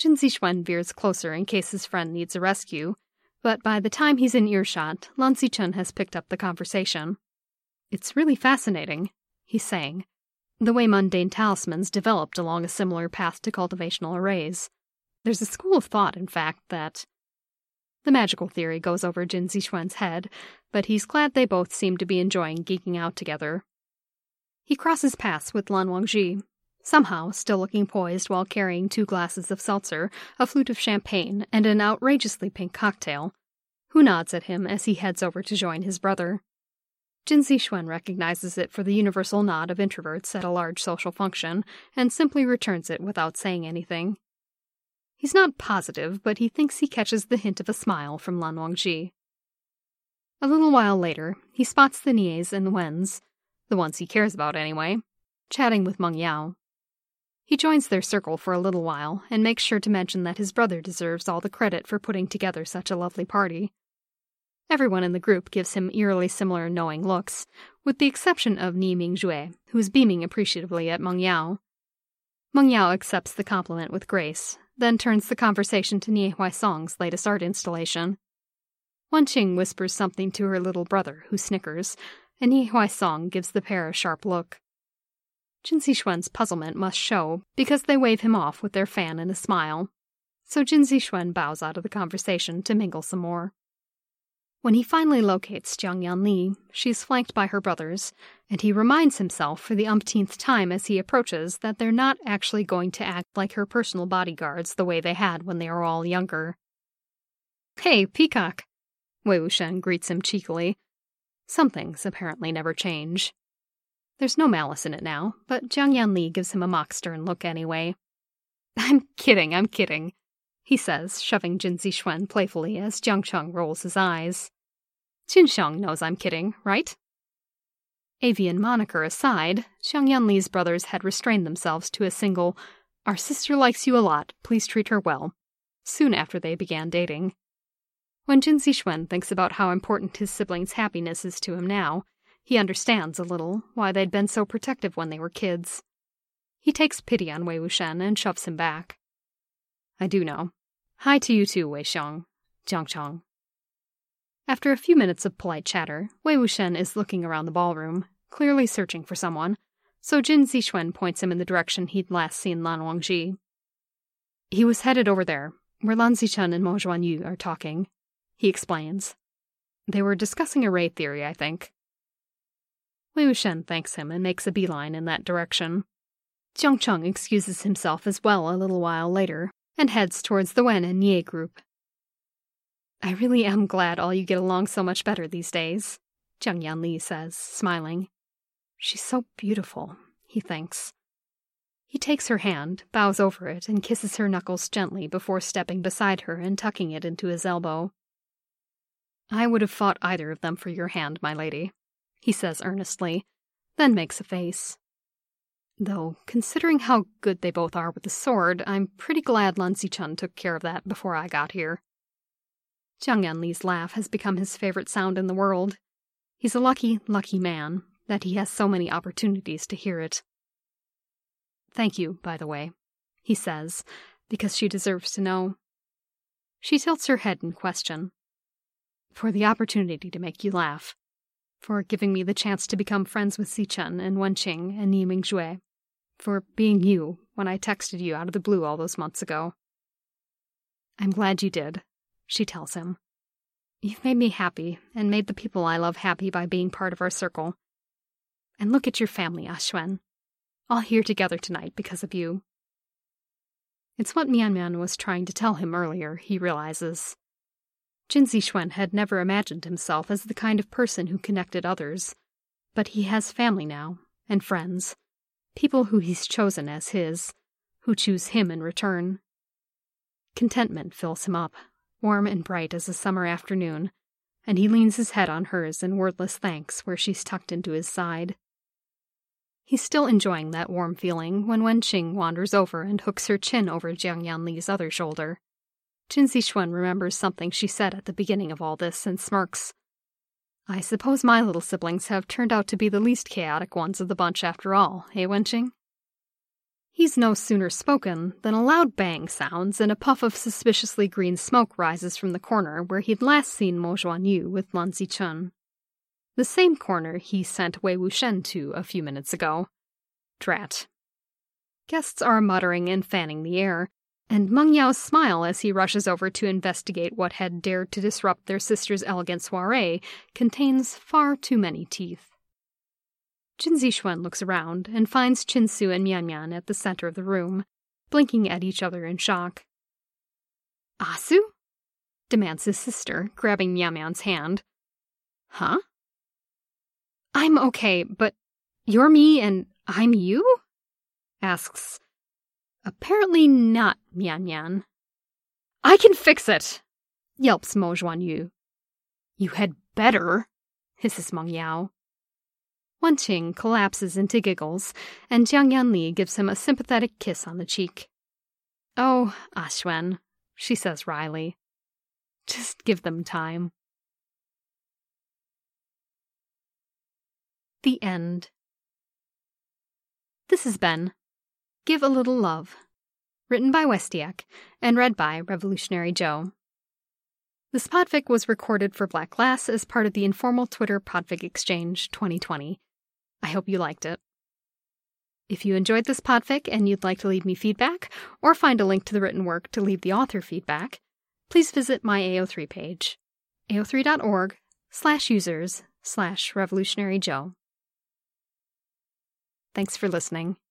Jin Zixuan veers closer in case his friend needs a rescue, but by the time he's in earshot, Lan Zichen has picked up the conversation. "It's really fascinating," he's saying, "the way mundane talismans developed along a similar path to cultivational arrays. There's a school of thought, in fact, that..." The magical theory goes over Jin Zixuan's head, but he's glad they both seem to be enjoying geeking out together. He crosses paths with Lan Wangji, somehow still looking poised while carrying 2 glasses of seltzer, a flute of champagne, and an outrageously pink cocktail, who nods at him as he heads over to join his brother. Jin Zixuan recognizes it for the universal nod of introverts at a large social function, and simply returns it without saying anything. He's not positive, but he thinks he catches the hint of a smile from Lan Wangji. A little while later, he spots the Nies and Wens, the ones he cares about anyway, chatting with Meng Yao. He joins their circle for a little while, and makes sure to mention that his brother deserves all the credit for putting together such a lovely party. Everyone in the group gives him eerily similar knowing looks, with the exception of Ni Mingjue, who is beaming appreciatively at Meng Yao. Meng Yao accepts the compliment with grace, then turns the conversation to Nie Huaisong's latest art installation. Wen Qing whispers something to her little brother, who snickers, and Nie Huaisong gives the pair a sharp look. Jin Zixuan's puzzlement must show, because they wave him off with their fan and a smile. So Jin Zixuan bows out of the conversation to mingle some more. When he finally locates Jiang Yanli, she is flanked by her brothers, and he reminds himself for the umpteenth time as he approaches that they're not actually going to act like her personal bodyguards the way they had when they were all younger. "Hey, Peacock!" Wei Wuxian greets him cheekily. Some things apparently never change. There's no malice in it now, but Jiang Yanli gives him a mock stern look anyway. I'm kidding, he says, shoving Jin Zixuan playfully as Jiang Cheng rolls his eyes. Jin Xiang knows I'm kidding, right? Avian moniker aside, Jiang Yanli's brothers had restrained themselves to a single, "Our sister likes you a lot, please treat her well," soon after they began dating. When Jin Zixuan thinks about how important his siblings' happiness is to him now, he understands a little why they'd been so protective when they were kids. He takes pity on Wei Wuxian and shoves him back. "I do know. Hi to you too, Wei Xiang," Jiang Cheng. After a few minutes of polite chatter, Wei Wuxian is looking around the ballroom, clearly searching for someone, so Jin Zixuan points him in the direction he'd last seen Lan Wangji. "He was headed over there, where Lan Zichen and Mo Zhuanyu are talking," he explains. "They were discussing array theory, I think." Wei Wuxian thanks him and makes a beeline in that direction. Jiang Cheng excuses himself as well a little while later, and heads towards the Wen and Nie group. "I really am glad all you get along so much better these days," Jiang Yanli says, smiling. "She's so beautiful," he thinks. He takes her hand, bows over it, and kisses her knuckles gently before stepping beside her and tucking it into his elbow. "I would have fought either of them for your hand, my lady," he says earnestly, then makes a face. "Though, considering how good they both are with the sword, I'm pretty glad Lan Zichen took care of that before I got here." Jiang Yanli's laugh has become his favorite sound in the world. He's a lucky, lucky man, that he has so many opportunities to hear it. "Thank you, by the way," he says, because she deserves to know. She tilts her head in question. "For the opportunity to make you laugh. For giving me the chance to become friends with Zichen and Wen Qing and Ni Mingjue. For being you when I texted you out of the blue all those months ago." "I'm glad you did," she tells him. "You've made me happy, and made the people I love happy by being part of our circle. And look at your family, Ashwen. All here together tonight because of you." It's what Mian Mian was trying to tell him earlier, he realizes. Jin Zixuan had never imagined himself as the kind of person who connected others, but he has family now, and friends, people who he's chosen as his, who choose him in return. Contentment fills him up, warm and bright as a summer afternoon, and he leans his head on hers in wordless thanks where she's tucked into his side. He's still enjoying that warm feeling when Wen Qing wanders over and hooks her chin over Jiang Yanli's other shoulder. Jin Zixuan remembers something she said at the beginning of all this and smirks. "I suppose my little siblings have turned out to be the least chaotic ones of the bunch after all, eh, Wen Qing?" He's no sooner spoken than a loud bang sounds and a puff of suspiciously green smoke rises from the corner where he'd last seen Mo Xuanyu with Lan Zichun. The same corner he sent Wei Wuxian to a few minutes ago. Drat. Guests are muttering and fanning the air, and Meng Yao's smile as he rushes over to investigate what had dared to disrupt their sister's elegant soiree contains far too many teeth. Jin Zixuan looks around and finds Qinsu and Mian Mian at the center of the room, blinking at each other in shock. "Asu?" demands his sister, grabbing Mian Mian's hand. "Huh?" "I'm okay, but you're me and I'm you?" asks, apparently not Mian Mian. "I can fix it!" yelps Mo Xuanyu. "You had better," hisses Meng Yao. Wen Qing collapses into giggles, and Jiang Yanli gives him a sympathetic kiss on the cheek. "Oh, Xuan," she says wryly. "Just give them time." The end. This has been Give a Little Love, written by Westiak and read by Revolutionary Joe. This podfic was recorded for Black Glass as part of the informal Twitter Podfic Exchange 2020. I hope you liked it. If you enjoyed this podfic and you'd like to leave me feedback, or find a link to the written work to leave the author feedback, please visit my AO3 page, ao3.org/users/revolutionaryjoe. Thanks for listening.